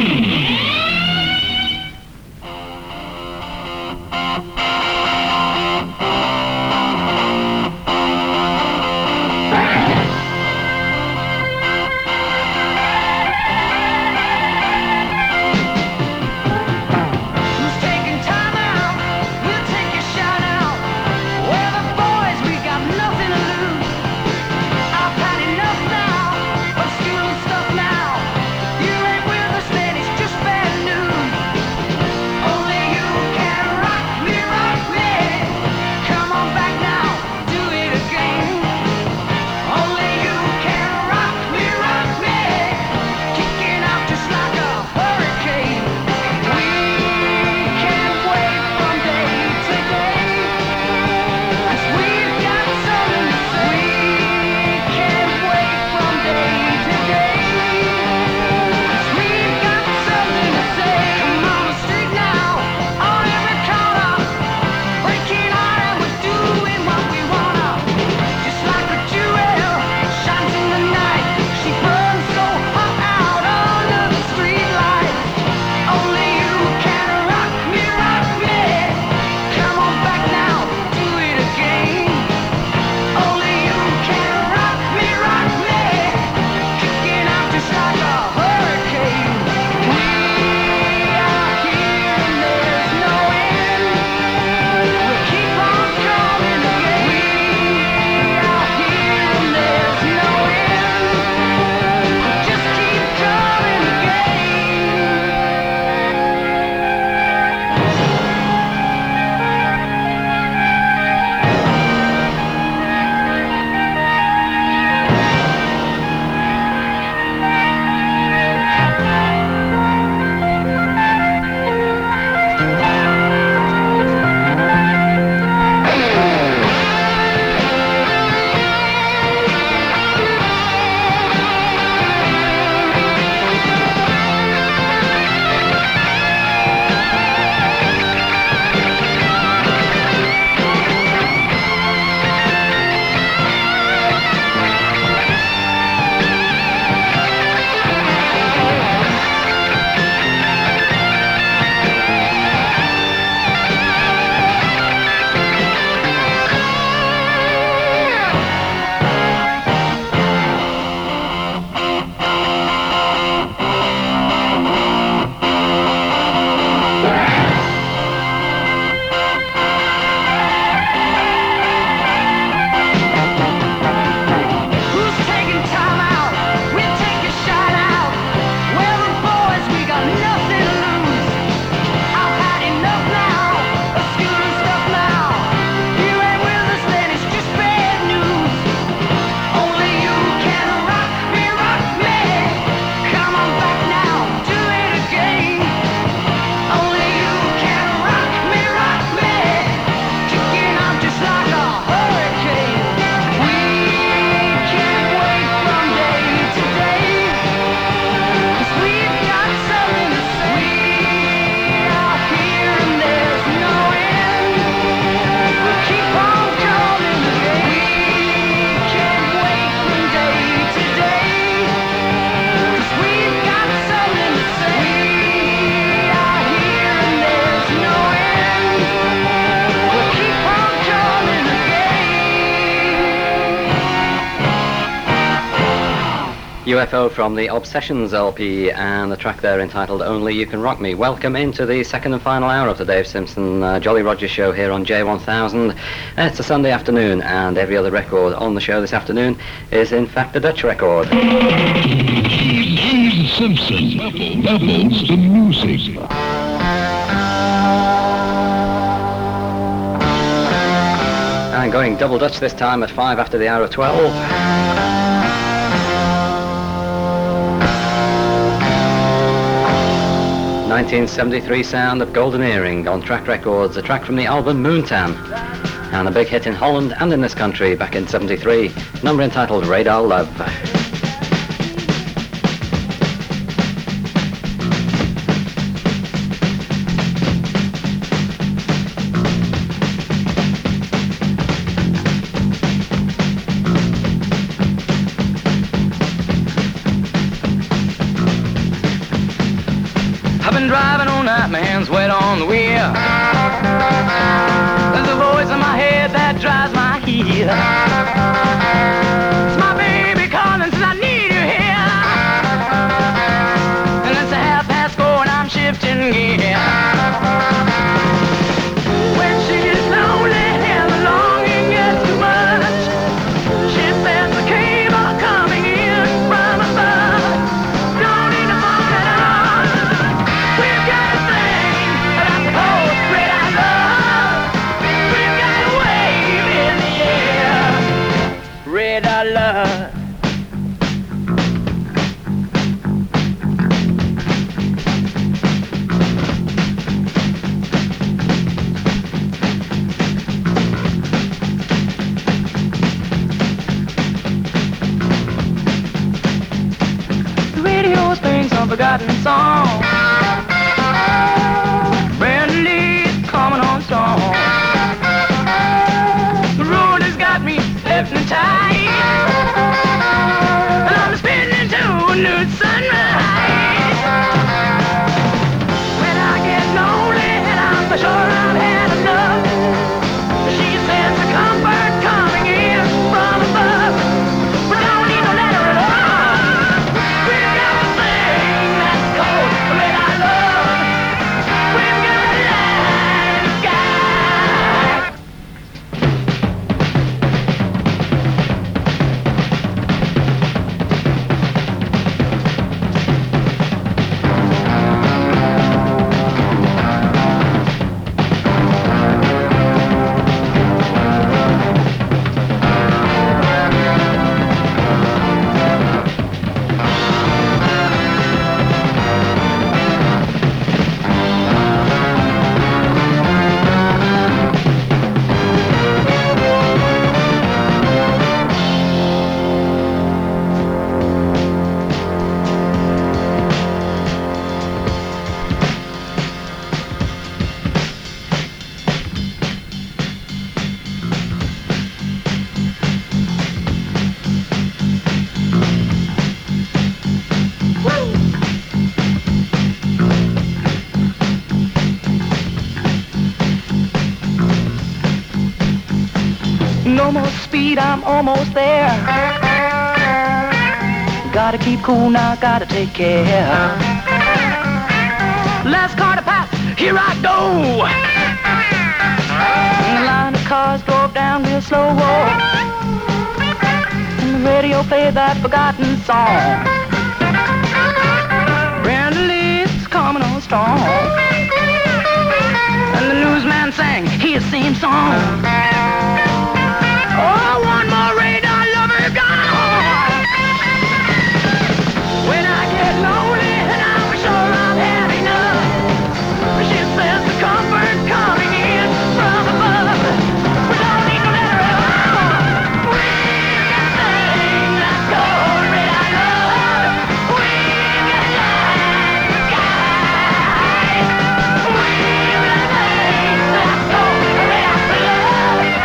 Speaker 7: I've had enough now of school stuff now. You ain't with
Speaker 3: U F O from the Obsessions L P, and the track there entitled Only You Can Rock Me. Welcome into the second and final hour of the Dave Simpson uh, Jolly Roger show here on J one thousand. It's a Sunday afternoon, and every other record on the show this afternoon is in fact a Dutch record.
Speaker 2: Dave Simpson levels the music.
Speaker 3: And going double Dutch this time at five after the hour of twelve. nineteen seventy-three sound of Golden Earring on Track Records, a track from the album Moontan, and a big hit in Holland and in this country back in seventy-three, number entitled Radar Love.
Speaker 6: Driving all night, my hands wet on the wheel. There's a voice in my head that drives my heel. It's my baby calling, says I need you here. And it's a half past four and I'm shifting gear. When she's lonely and the longing gets too much, she says the cable coming in from above. Don't need to phone at all. We've got a thing about the whole red I love. We've got a wave in the air. Red I love. The radio's playing some forgotten song. Brandy's coming on strong. The road has got me hypnotized, and I'm spinning to a new sunrise. When I get lonely and I'm for sure I've had enough, she says the comfort coming in from above. We don't need no letter at all. We've got a thing that's called red I love. We've got a light in the sky. No more speed, I'm almost there. Gotta keep cool now, gotta take care. Last car to pass, here I go. And the line of cars drove down real slow. And the radio played that forgotten song. Brenda Lee's coming on strong. And the newsman sang his same song. Oh, one more radar lover gone. When I get lonely and I'm sure I've had enough, she says the comfort coming in from above. We don't need no letter at all. We've got a thing that's called red I love. We've got a light in the sky. We've got a thing that's called red I love.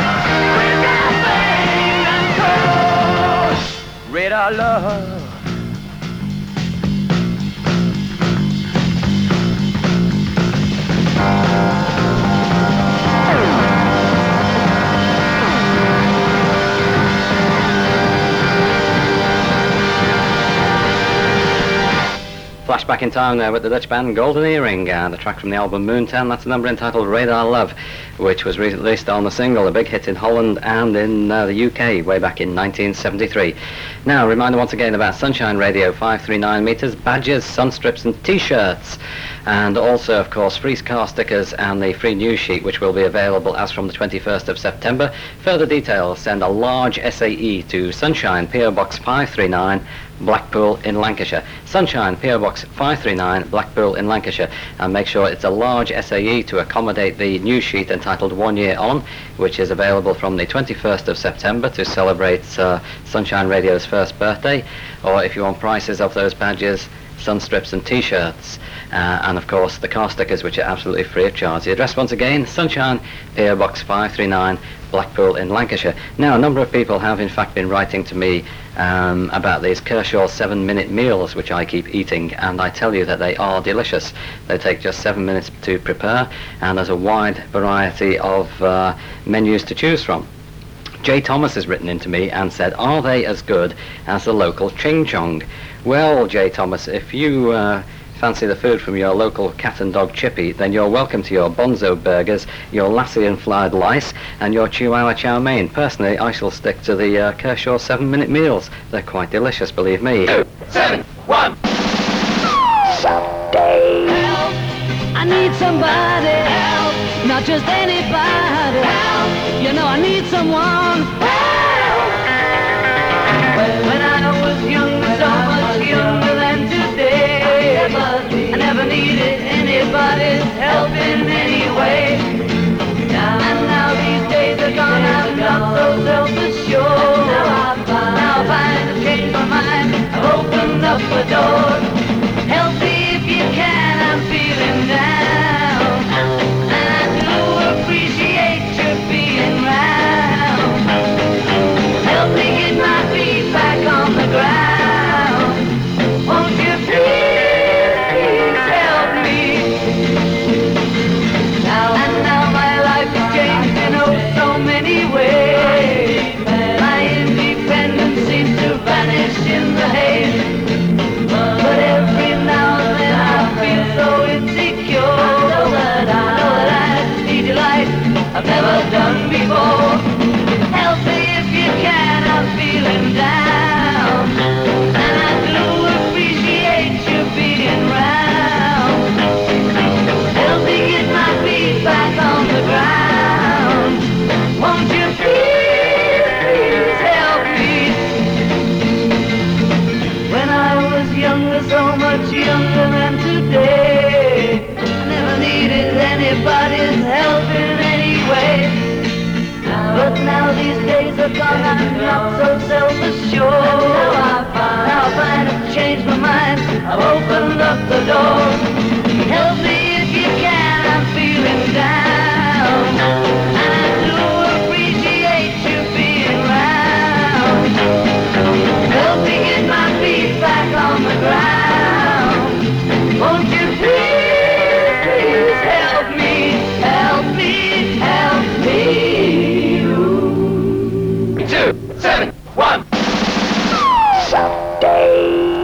Speaker 3: Flashback in time there with the Dutch band Golden Earring and a track from the album Moontown. That's a number entitled Radar Love, which was released on the single, a big hit in Holland and in uh, the U K way back in nineteen seventy-three. Now, a reminder once again about Sunshine Radio, five three nine meters, badges, sun strips and t-shirts. And also, of course, free car stickers and the free news sheet, which will be available as from the twenty-first of September. Further details, send a large S A E to Sunshine, P O Box five three nine, Blackpool in Lancashire. Sunshine, P O Box five three nine, Blackpool in Lancashire. And make sure it's a large S A E to accommodate the news sheet entitled One Year On, which is available from the twenty-first of September to celebrate uh, Sunshine Radio's first birthday. Or if you want prices of those badges, sun strips and t-shirts, uh, and of course the car stickers, which are absolutely free of charge. The address once again, Sunshine, P O Box five three nine, Blackpool in Lancashire. Now, a number of people have in fact been writing to me um, about these Kershaw seven minute meals which I keep eating, and I tell you that they are delicious. They take just seven minutes to prepare, and there's a wide variety of uh, menus to choose from. Jay Thomas has written into me and said, are they as good as the local Ching Chong? Well, Jay Thomas, if you uh, fancy the food from your local cat and dog chippy, then you're welcome to your Bonzo burgers, your lassie and fried lice, and your Chihuahua chow mein. Personally, I shall stick to the uh, Kershaw seven minute meals. They're quite delicious, believe me.
Speaker 6: Two, seven, one.
Speaker 8: Someday, help, I need somebody, help, not just anybody, help, you know I need someone, help. When I was younger, so much younger than today, I never needed anybody's help in any way. And now these days are gone, I'm not so self-assured. Now I find, now I find I've changed my mind, I've opened up a door. Help me if you can, I'm feeling down, and I do appreciate you being round. Help me get my feet back on the ground. Won't you please, please help me? Now and now my life has changed in oh so many ways. My independence seems to vanish in the haze. But every now and then I feel so insecure. Know that I, know that I need your light I've never done before. Help me if you can, I'm feeling down, and I do appreciate you being round. Help me get my feet back on the ground. Won't you please, please help me? When I was younger, so much younger than today, I never needed anybody's help in any way. But now these days are gone, I'm not so self-assured. Now I find, now I find I've changed my mind, I've opened up the door. Help me if you can, I'm feeling down, and I do appreciate you being round. Help me get my feet back on the ground. Won't you please, please help me, help me, help me.
Speaker 6: Two, seven, one.
Speaker 8: Someday.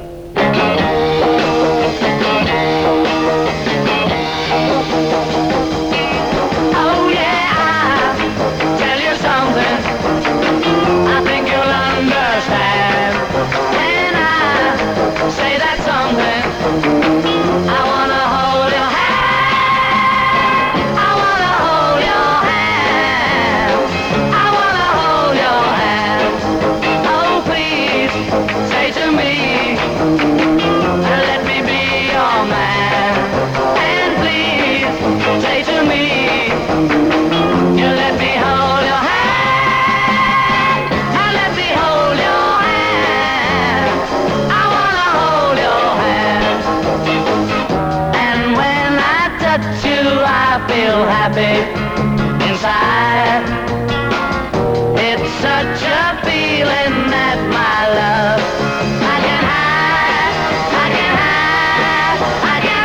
Speaker 8: Oh yeah, I'll tell you something I think you'll understand. When I say that something, I wanna hold your hand. I wanna hold your hand. I wanna hold your hand. Oh please, say to me, let me be your man. And please, say to me, you let me hold your hand. And let me hold your hand. I wanna hold your hand. And when I touch you, I feel happy inside. It's such a feeling that my love I can hide, I can hide, I can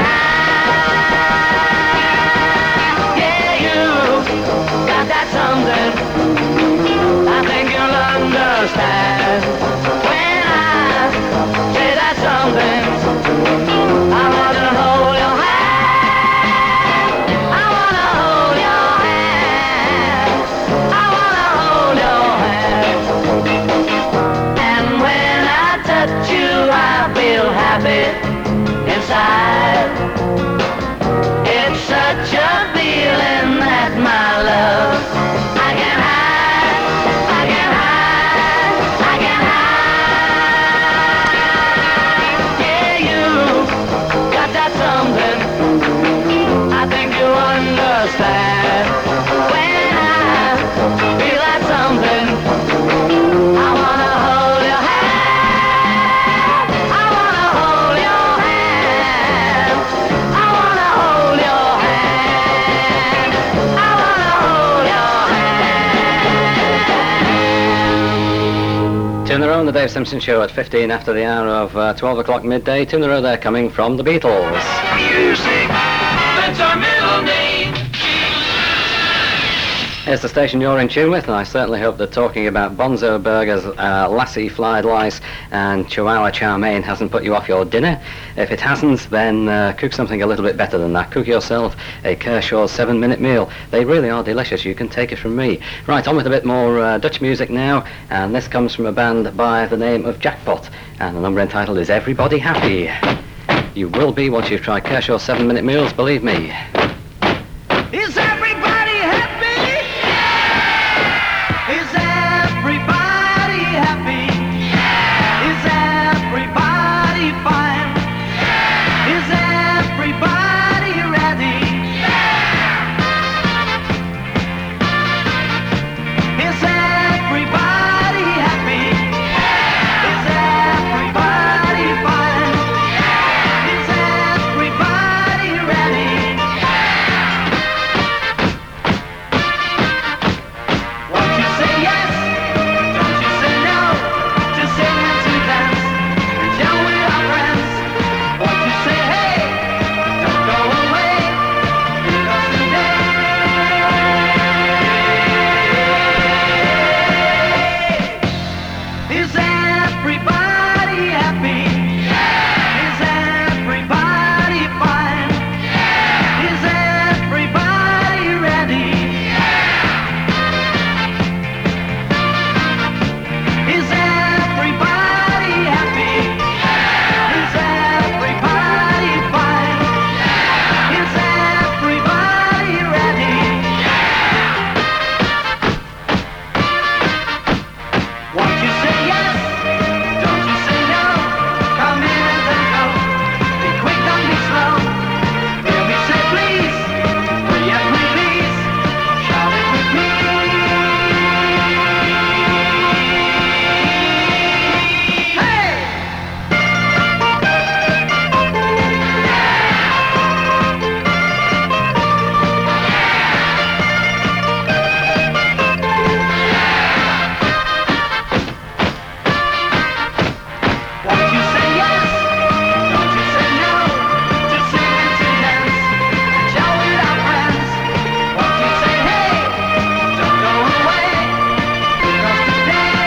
Speaker 8: hide. Yeah, you got that something I think you'll understand. When I say that something
Speaker 3: Row and the Dave Simpson Show at fifteen after the hour of uh, twelve o'clock midday. Two in a row there coming from the Beatles.
Speaker 7: Music, that's our middle name.
Speaker 3: It's the station you're in tune with, and I certainly hope that talking about Bonzo Burgers, uh, Lassie Fried Lice and Chihuahua Chow Mein hasn't put you off your dinner. If it hasn't, then uh, cook something a little bit better than that. Cook yourself a Kershaw's seven-minute meal. They really are delicious. You can take it from me. Right, on with a bit more uh, Dutch music now, and this comes from a band by the name of Jackpot, and the number entitled is Everybody Happy. You will be once you've tried Kershaw's seven-minute meals, believe me.
Speaker 7: Is everybody happy? Is everybody happy? Is everybody fine? Is everybody ready? Is everybody happy? Is everybody fine? Is everybody ready? Won't you say yes? Don't you say no? To sing and to dance and jam with our friends. Won't you say hey? Don't go away. With us today. Is everybody happy? Is everybody fine? Is everybody ready? Is everybody happy? Is everybody fine? Is everybody ready? Won't you say yes? Don't you say no? Come in and then go. Be quick, don't be slow. Hear me say please. Will you please? Shout it with me. Hey! Won't you say yes? Don't you say no? To sing and to dance and shout with our friends. Won't you say hey? Don't go away. With us today.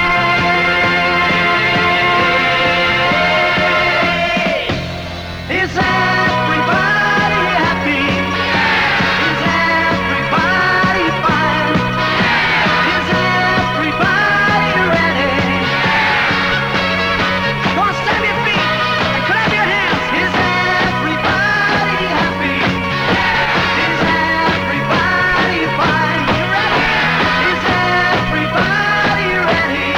Speaker 7: Is everybody happy? Is everybody fine? Is everybody ready? Come on, stamp your feet and clap your hands. Is everybody happy? Is everybody fine? You ready? Is everybody ready?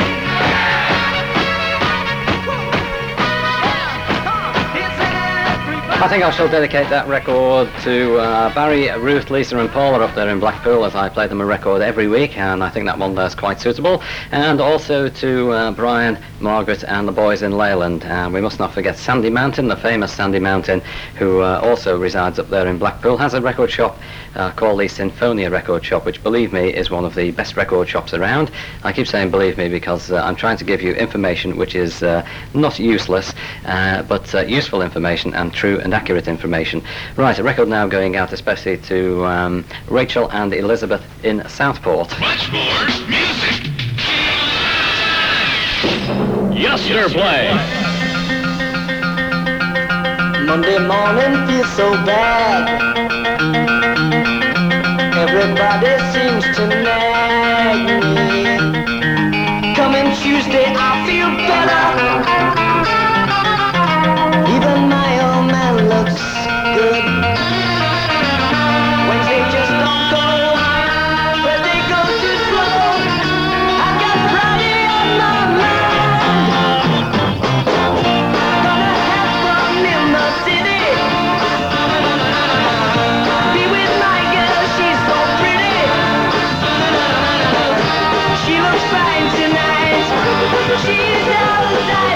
Speaker 7: Is everybody?
Speaker 3: I think I shall dedicate that record to uh, Barry, Ruth, Lisa and Paula up there in Blackpool, as I play them a record every week, and I think that one there's quite suitable. And also to uh, Brian, Margaret and the boys in Leyland. And we must not forget Sandy Mountain, the famous Sandy Mountain, who uh, also resides up there in Blackpool, has a record shop uh, called the Sinfonia Record Shop, which, believe me, is one of the best record shops around. I keep saying believe me because uh, I'm trying to give you information which is uh, not useless, uh, but uh, useful information and true and accurate information. Right, a record now going out especially to um, Rachel and Elizabeth in Southport.
Speaker 2: Much more music.
Speaker 6: Yesterplay.
Speaker 10: Monday morning feels so bad. Everybody seems to nag me. Coming Tuesday I feel better. Even my old man looks good. Wednesday just don't go. Thursday goes too slow. I got Friday on my mind. Gonna have fun in the city. Be with my girl, she's so pretty. She looks fine tonight. She's outside.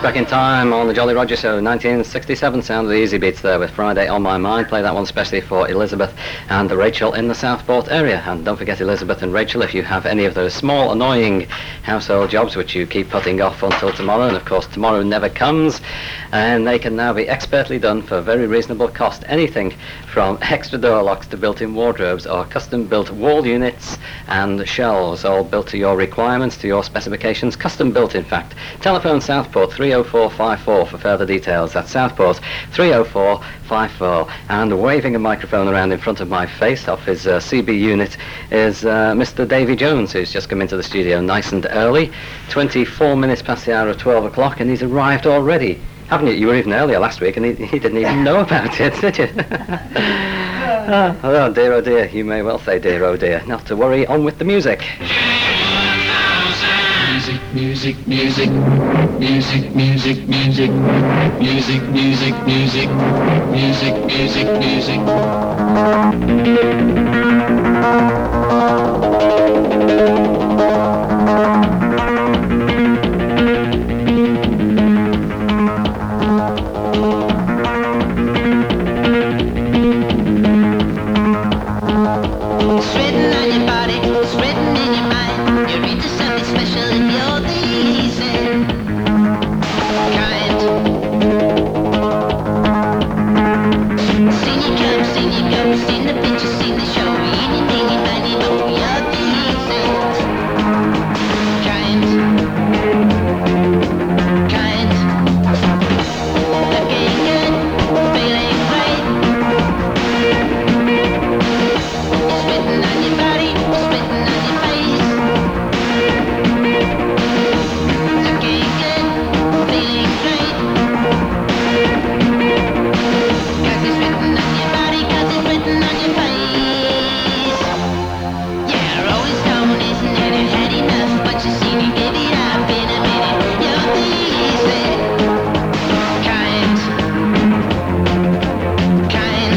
Speaker 3: Back in time on the Jolly Roger Show, nineteen sixty-seven, sound of the Easy Beats there with Friday on My Mind. Play that one especially for Elizabeth and Rachel in the Southport area. And don't forget, Elizabeth and Rachel, if you have any of those small, annoying household jobs which you keep putting off until tomorrow, and of course tomorrow never comes, and they can now be expertly done for very reasonable cost. Anything from extra door locks to built-in wardrobes or custom-built wall units and shelves, all built to your requirements, to your specifications, custom-built in fact. Telephone Southport three oh four five four for further details. That's Southport three oh four five four. And waving a microphone around in front of my face off his uh, C B unit is uh, Mister Davy Jones, who's just come into the studio nice and early, twenty-four minutes past the hour of twelve o'clock, and he's arrived already. Haven't you? You were even earlier last week, and he, he didn't even know about it, did you? oh, oh dear, oh dear. You may well say dear, oh dear. Not to worry, on with the music.
Speaker 2: Music, music, music, music, music, music, music, music, music, music, music,
Speaker 10: Sweating on your body, sweating in your mind. You're into something special if you're the easy kind. Seen you come, seen you go, seen the picture, seen the show. Anything you find, you know you're the easy kind. Kind. Looking good, feeling great. Spitting on your body, spitting on your face. Looking good, feeling great. Cause it's written on your body, cause it's written on your face. Yeah, Rolling Stone isn't it, it had enough, but you see me give it up in a minute. You're the easy kind. Kind.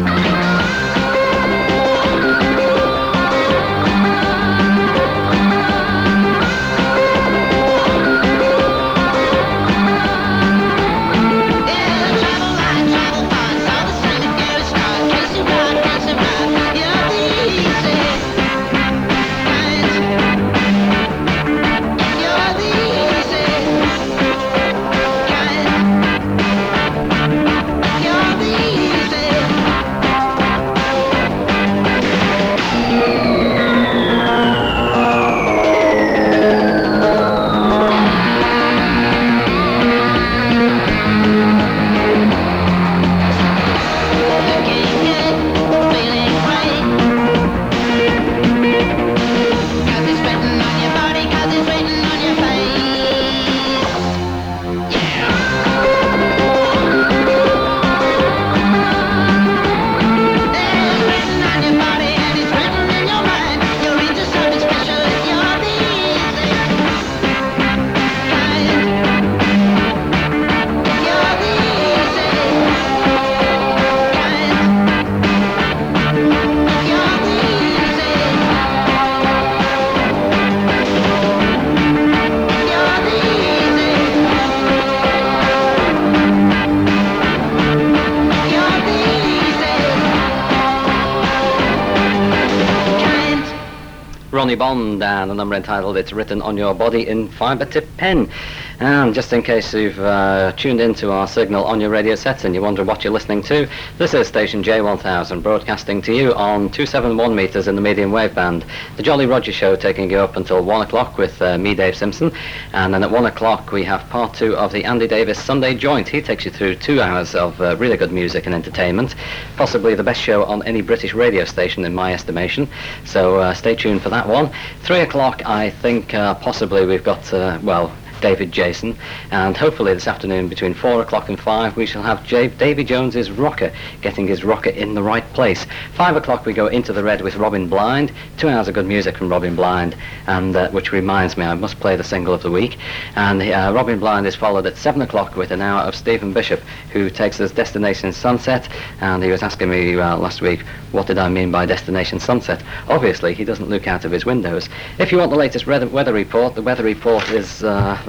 Speaker 3: Ronnie Bond and the number entitled It's Written on Your Body in Fibre Tip Pen. And just in case you've uh, tuned into our signal on your radio sets and you wonder what you're listening to, this is station J one thousand broadcasting to you on two seventy-one meters in the medium wave band. The Jolly Roger Show taking you up until one o'clock with uh, me, Dave Simpson. And then at one o'clock we have part two of the Andy Davis Sunday Joint. He takes you through two hours of uh, really good music and entertainment. Possibly the best show on any British radio station in my estimation. So uh, stay tuned for that one. Three o'clock, I think uh, possibly we've got, uh, well, David Jason, and hopefully this afternoon between four o'clock and five we shall have J- Davy Jones's rocker, getting his rocker in the right place. Five o'clock we go into the red with Robin Blind, two hours of good music from Robin Blind, and uh, which reminds me I must play the single of the week, and uh, Robin Blind is followed at seven o'clock with an hour of Stephen Bishop, who takes us Destination Sunset, and he was asking me uh, last week what did I mean by Destination Sunset. Obviously he doesn't look out of his windows. If you want the latest weather, weather report, the weather report is uh,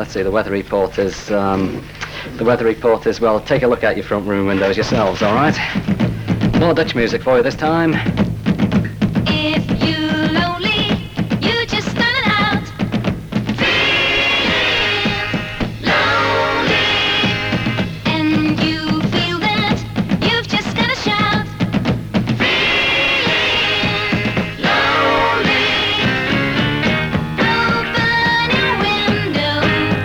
Speaker 3: let's see, the weather report is, um, the weather report is, well, take a look out your front room windows yourselves, all right? More Dutch music for you this time.
Speaker 8: If you're lonely, you just turn it out. Feeling lonely, and you feel that you've just gotta shout. Feeling lonely, open your window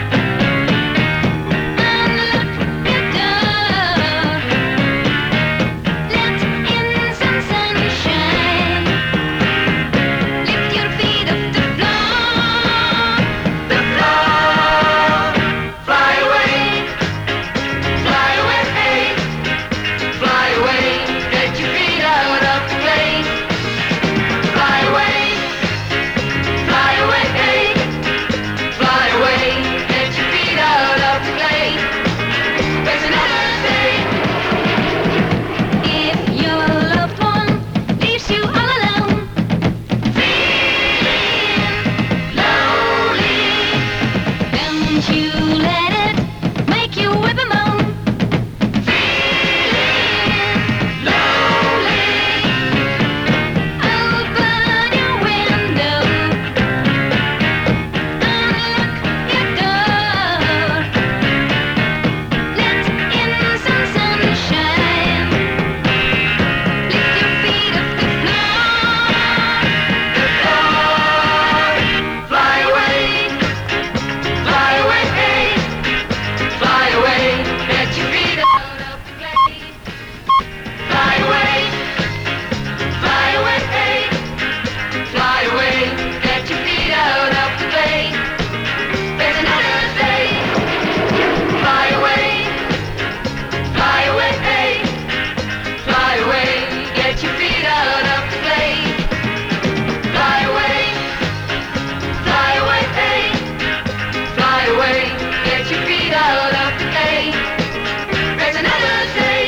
Speaker 8: and look your door. Let in some sunshine. Lift your feet off the floor. The floor. Fly away. Fly away. Fly away. Get your feet out of the place. Fly away. Fly away. Fly away. Get your feet out of the place. There's another day. If your loved one leaves you all alone, feeling lonely, don't you let it make you whip and moan. Feeling lonely, open your window and look your door. Let in some sunshine. Lift your feet off the floor. The floor. Fly away. Fly away. Fly away. Get your feet out of the place. Fly away. Fly away. Fly away. Get your feet out of the place. There's another day. Fly away. Fly away. Fly away. Get your feet out of the place. Fly away. Fly away. Fly away. Get your feet out of the place. There's another day.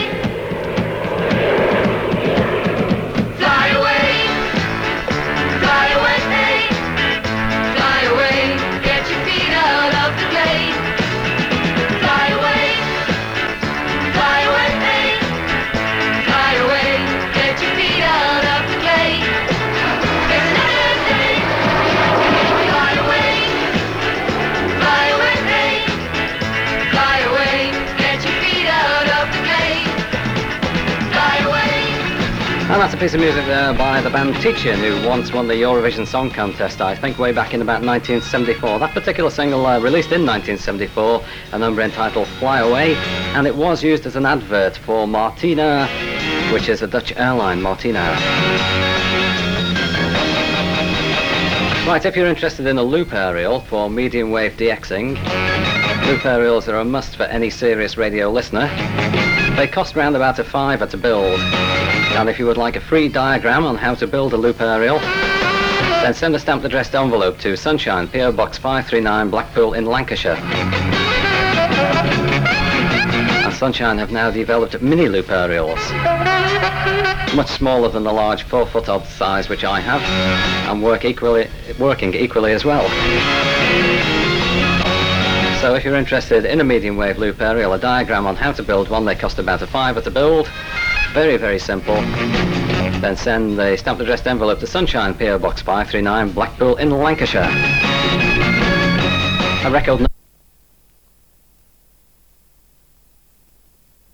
Speaker 8: Fly away. Fly away. Fly away. Get your feet out of the place. Fly away. Fly away. Fly away. Get your feet out of the place. There's another day. Fly away. Fly away. Fly away. Get your feet out of the place. Fly away.
Speaker 3: And that's a piece of music there by the band Teacher, who once won the Eurovision Song Contest, I think, way back in about nineteen seventy-four. That particular single uh, released in nineteen seventy-four, a number entitled Fly Away, and it was used as an advert for Martina, which is a Dutch airline, Martina. Right, if you're interested in a loop aerial for medium wave DXing, loop aerials are a must for any serious radio listener. They cost round about a fiver to build. And if you would like a free diagram on how to build a loop aerial, then send a stamped addressed envelope to Sunshine, P O Box five three nine, Blackpool in Lancashire. And Sunshine have now developed mini loop aerials, much smaller than the large four foot odd size which I have, and work equally, working equally as well. So if you're interested in a medium wave loop aerial, a diagram on how to build one, they cost about a fiver to build. Very, very simple. Then send the stamped addressed envelope to Sunshine, P O Box five three nine, Blackpool in Lancashire. A record